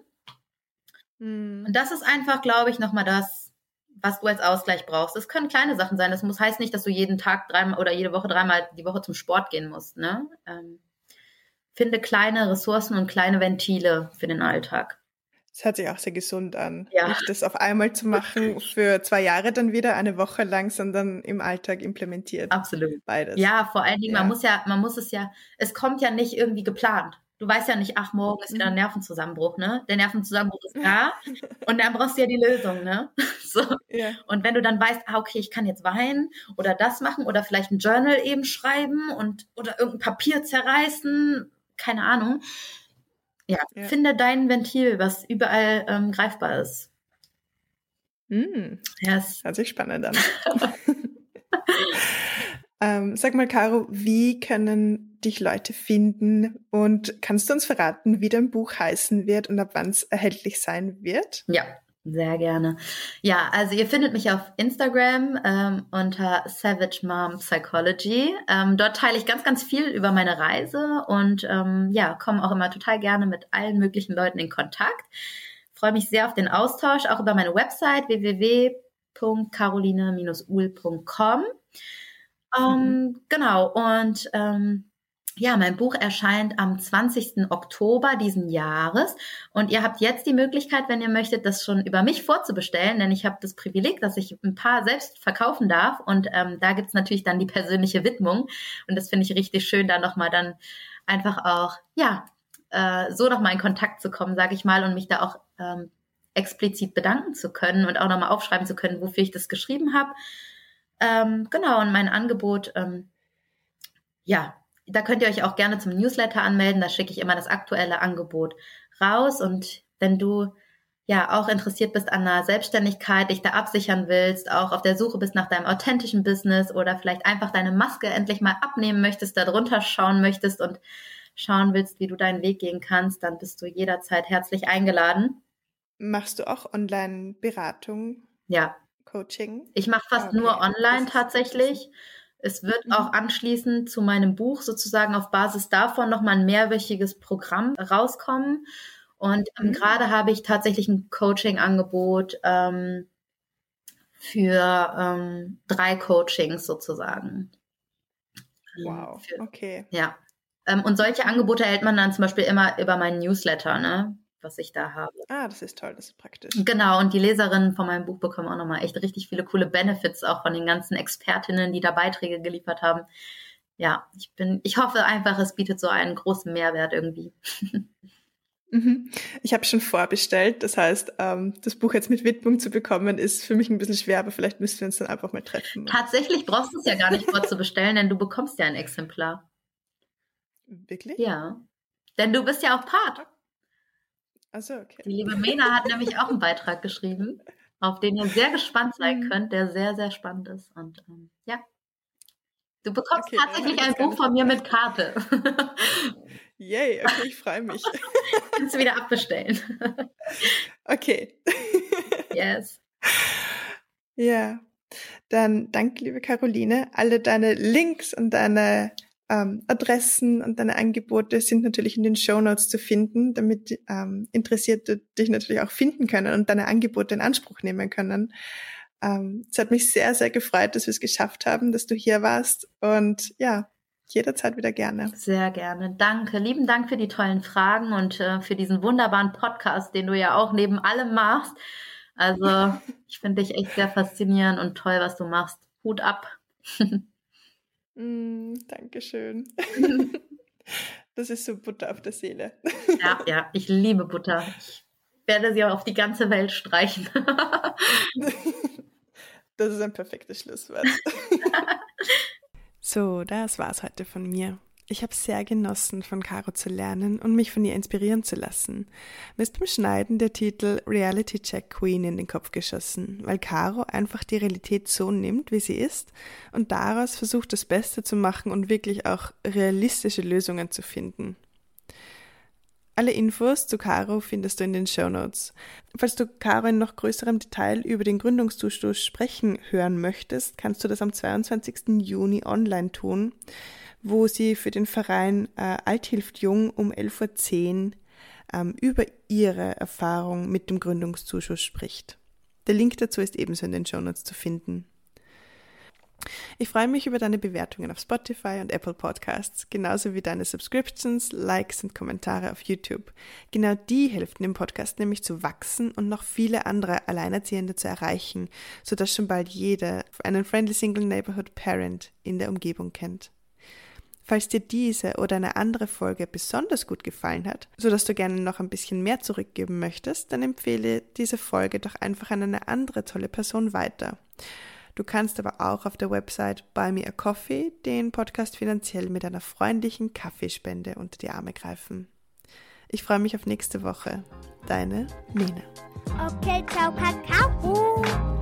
Und das ist einfach, glaube ich, nochmal das, was du als Ausgleich brauchst. Das können kleine Sachen sein. Das heißt nicht, dass du jeden Tag 3 oder jede Woche 3-mal die Woche zum Sport gehen musst. Ne? Finde kleine Ressourcen und kleine Ventile für den Alltag.
Das hört sich auch sehr gesund an.
Ja.
Nicht das auf einmal zu machen für 2 Jahre dann wieder, eine Woche lang, sondern im Alltag implementiert.
Absolut.
Beides.
Ja, vor allen Dingen, man muss es ja, es kommt ja nicht irgendwie geplant. Du weißt ja nicht, ach, morgen ist wieder ein Nervenzusammenbruch, ne? Der Nervenzusammenbruch ist da und dann brauchst du ja die Lösung, ne? So. Ja. Und wenn du dann weißt, okay, ich kann jetzt weinen oder das machen oder vielleicht ein Journal eben schreiben oder irgendein Papier zerreißen, keine Ahnung. Ja, finde dein Ventil, was überall greifbar ist.
Yes. Hört sich spannend an. Sag mal, Caro, wie können dich Leute finden und kannst du uns verraten, wie dein Buch heißen wird und ab wann es erhältlich sein wird?
Ja, sehr gerne. Ja, also ihr findet mich auf Instagram unter Savage Mom Psychology. Dort teile ich ganz, ganz viel über meine Reise und komme auch immer total gerne mit allen möglichen Leuten in Kontakt. Freue mich sehr auf den Austausch, auch über meine Website www.caroline-uhl.com. Genau, und mein Buch erscheint am 20. Oktober diesen Jahres und ihr habt jetzt die Möglichkeit, wenn ihr möchtet, das schon über mich vorzubestellen, denn ich habe das Privileg, dass ich ein paar selbst verkaufen darf und da gibt's natürlich dann die persönliche Widmung und das finde ich richtig schön, da nochmal dann einfach auch, so nochmal in Kontakt zu kommen, sage ich mal, und mich da auch explizit bedanken zu können und auch nochmal aufschreiben zu können, wofür ich das geschrieben habe. Genau, und mein Angebot, da könnt ihr euch auch gerne zum Newsletter anmelden, da schicke ich immer das aktuelle Angebot raus und wenn du auch interessiert bist an einer Selbstständigkeit, dich da absichern willst, auch auf der Suche bist nach deinem authentischen Business oder vielleicht einfach deine Maske endlich mal abnehmen möchtest, da drunter schauen möchtest und schauen willst, wie du deinen Weg gehen kannst, dann bist du jederzeit herzlich eingeladen.
Machst du auch Online-Beratung?
Ja.
Coaching?
Ich mache fast nur online tatsächlich. Es wird auch anschließend zu meinem Buch sozusagen auf Basis davon nochmal ein mehrwöchiges Programm rauskommen. Und gerade habe ich tatsächlich ein Coaching-Angebot für 3 Coachings sozusagen.
Wow, okay.
Ja. Und solche Angebote erhält man dann zum Beispiel immer über meinen Newsletter, ne? was ich da habe.
Ah, das ist toll, das ist praktisch.
Genau, und die Leserinnen von meinem Buch bekommen auch nochmal echt richtig viele coole Benefits, auch von den ganzen Expertinnen, die da Beiträge geliefert haben. Ja, ich hoffe einfach, es bietet so einen großen Mehrwert irgendwie.
Ich habe schon vorbestellt, das heißt, das Buch jetzt mit Widmung zu bekommen, ist für mich ein bisschen schwer, aber vielleicht müssen wir uns dann einfach mal treffen.
Tatsächlich brauchst du es ja gar nicht vorzubestellen, denn du bekommst ja ein Exemplar.
Wirklich?
Ja, denn du bist ja auch Part.
Also okay.
Die liebe Mena hat nämlich auch einen Beitrag geschrieben, auf den ihr sehr gespannt sein könnt, der sehr, sehr spannend ist. Und ja, du bekommst tatsächlich ein Buch von mir mit Karte.
Yay, okay, ich freue mich.
Kannst du wieder abbestellen.
Okay.
Yes.
Ja, dann danke, liebe Caroline. Alle deine Links und deine Adressen und deine Angebote sind natürlich in den Shownotes zu finden, damit Interessierte dich natürlich auch finden können und deine Angebote in Anspruch nehmen können. Es hat mich sehr, sehr gefreut, dass wir es geschafft haben, dass du hier warst und ja, jederzeit wieder gerne.
Sehr gerne. Danke. Lieben Dank für die tollen Fragen und für diesen wunderbaren Podcast, den du ja auch neben allem machst. Also ich finde dich echt sehr faszinierend und toll, was du machst. Hut ab.
Dankeschön. Das ist so Butter auf der Seele.
Ja, ich liebe Butter. Ich werde sie auch auf die ganze Welt streichen.
Das ist ein perfektes Schlusswort. So, das war's heute von mir. Ich habe sehr genossen, von Caro zu lernen und mich von ihr inspirieren zu lassen. Mir ist beim Schneiden der Titel Reality Check Queen in den Kopf geschossen, weil Caro einfach die Realität so nimmt, wie sie ist und daraus versucht, das Beste zu machen und wirklich auch realistische Lösungen zu finden. Alle Infos zu Caro findest du in den Shownotes. Falls du Caro in noch größerem Detail über den Gründungszustoß sprechen hören möchtest, kannst du das am 22. Juni online tun, wo sie für den Verein Alt hilft Jung um 11.10 Uhr über ihre Erfahrung mit dem Gründungszuschuss spricht. Der Link dazu ist ebenso in den Shownotes zu finden. Ich freue mich über deine Bewertungen auf Spotify und Apple Podcasts, genauso wie deine Subscriptions, Likes und Kommentare auf YouTube. Genau die helfen dem Podcast nämlich zu wachsen und noch viele andere Alleinerziehende zu erreichen, sodass schon bald jeder einen Friendly Single Neighborhood Parent in der Umgebung kennt. Falls dir diese oder eine andere Folge besonders gut gefallen hat, sodass du gerne noch ein bisschen mehr zurückgeben möchtest, dann empfehle diese Folge doch einfach an eine andere tolle Person weiter. Du kannst aber auch auf der Website Buy Me a Coffee den Podcast finanziell mit einer freundlichen Kaffeespende unter die Arme greifen. Ich freue mich auf nächste Woche. Deine Mena.
Okay, ciao, Kakao.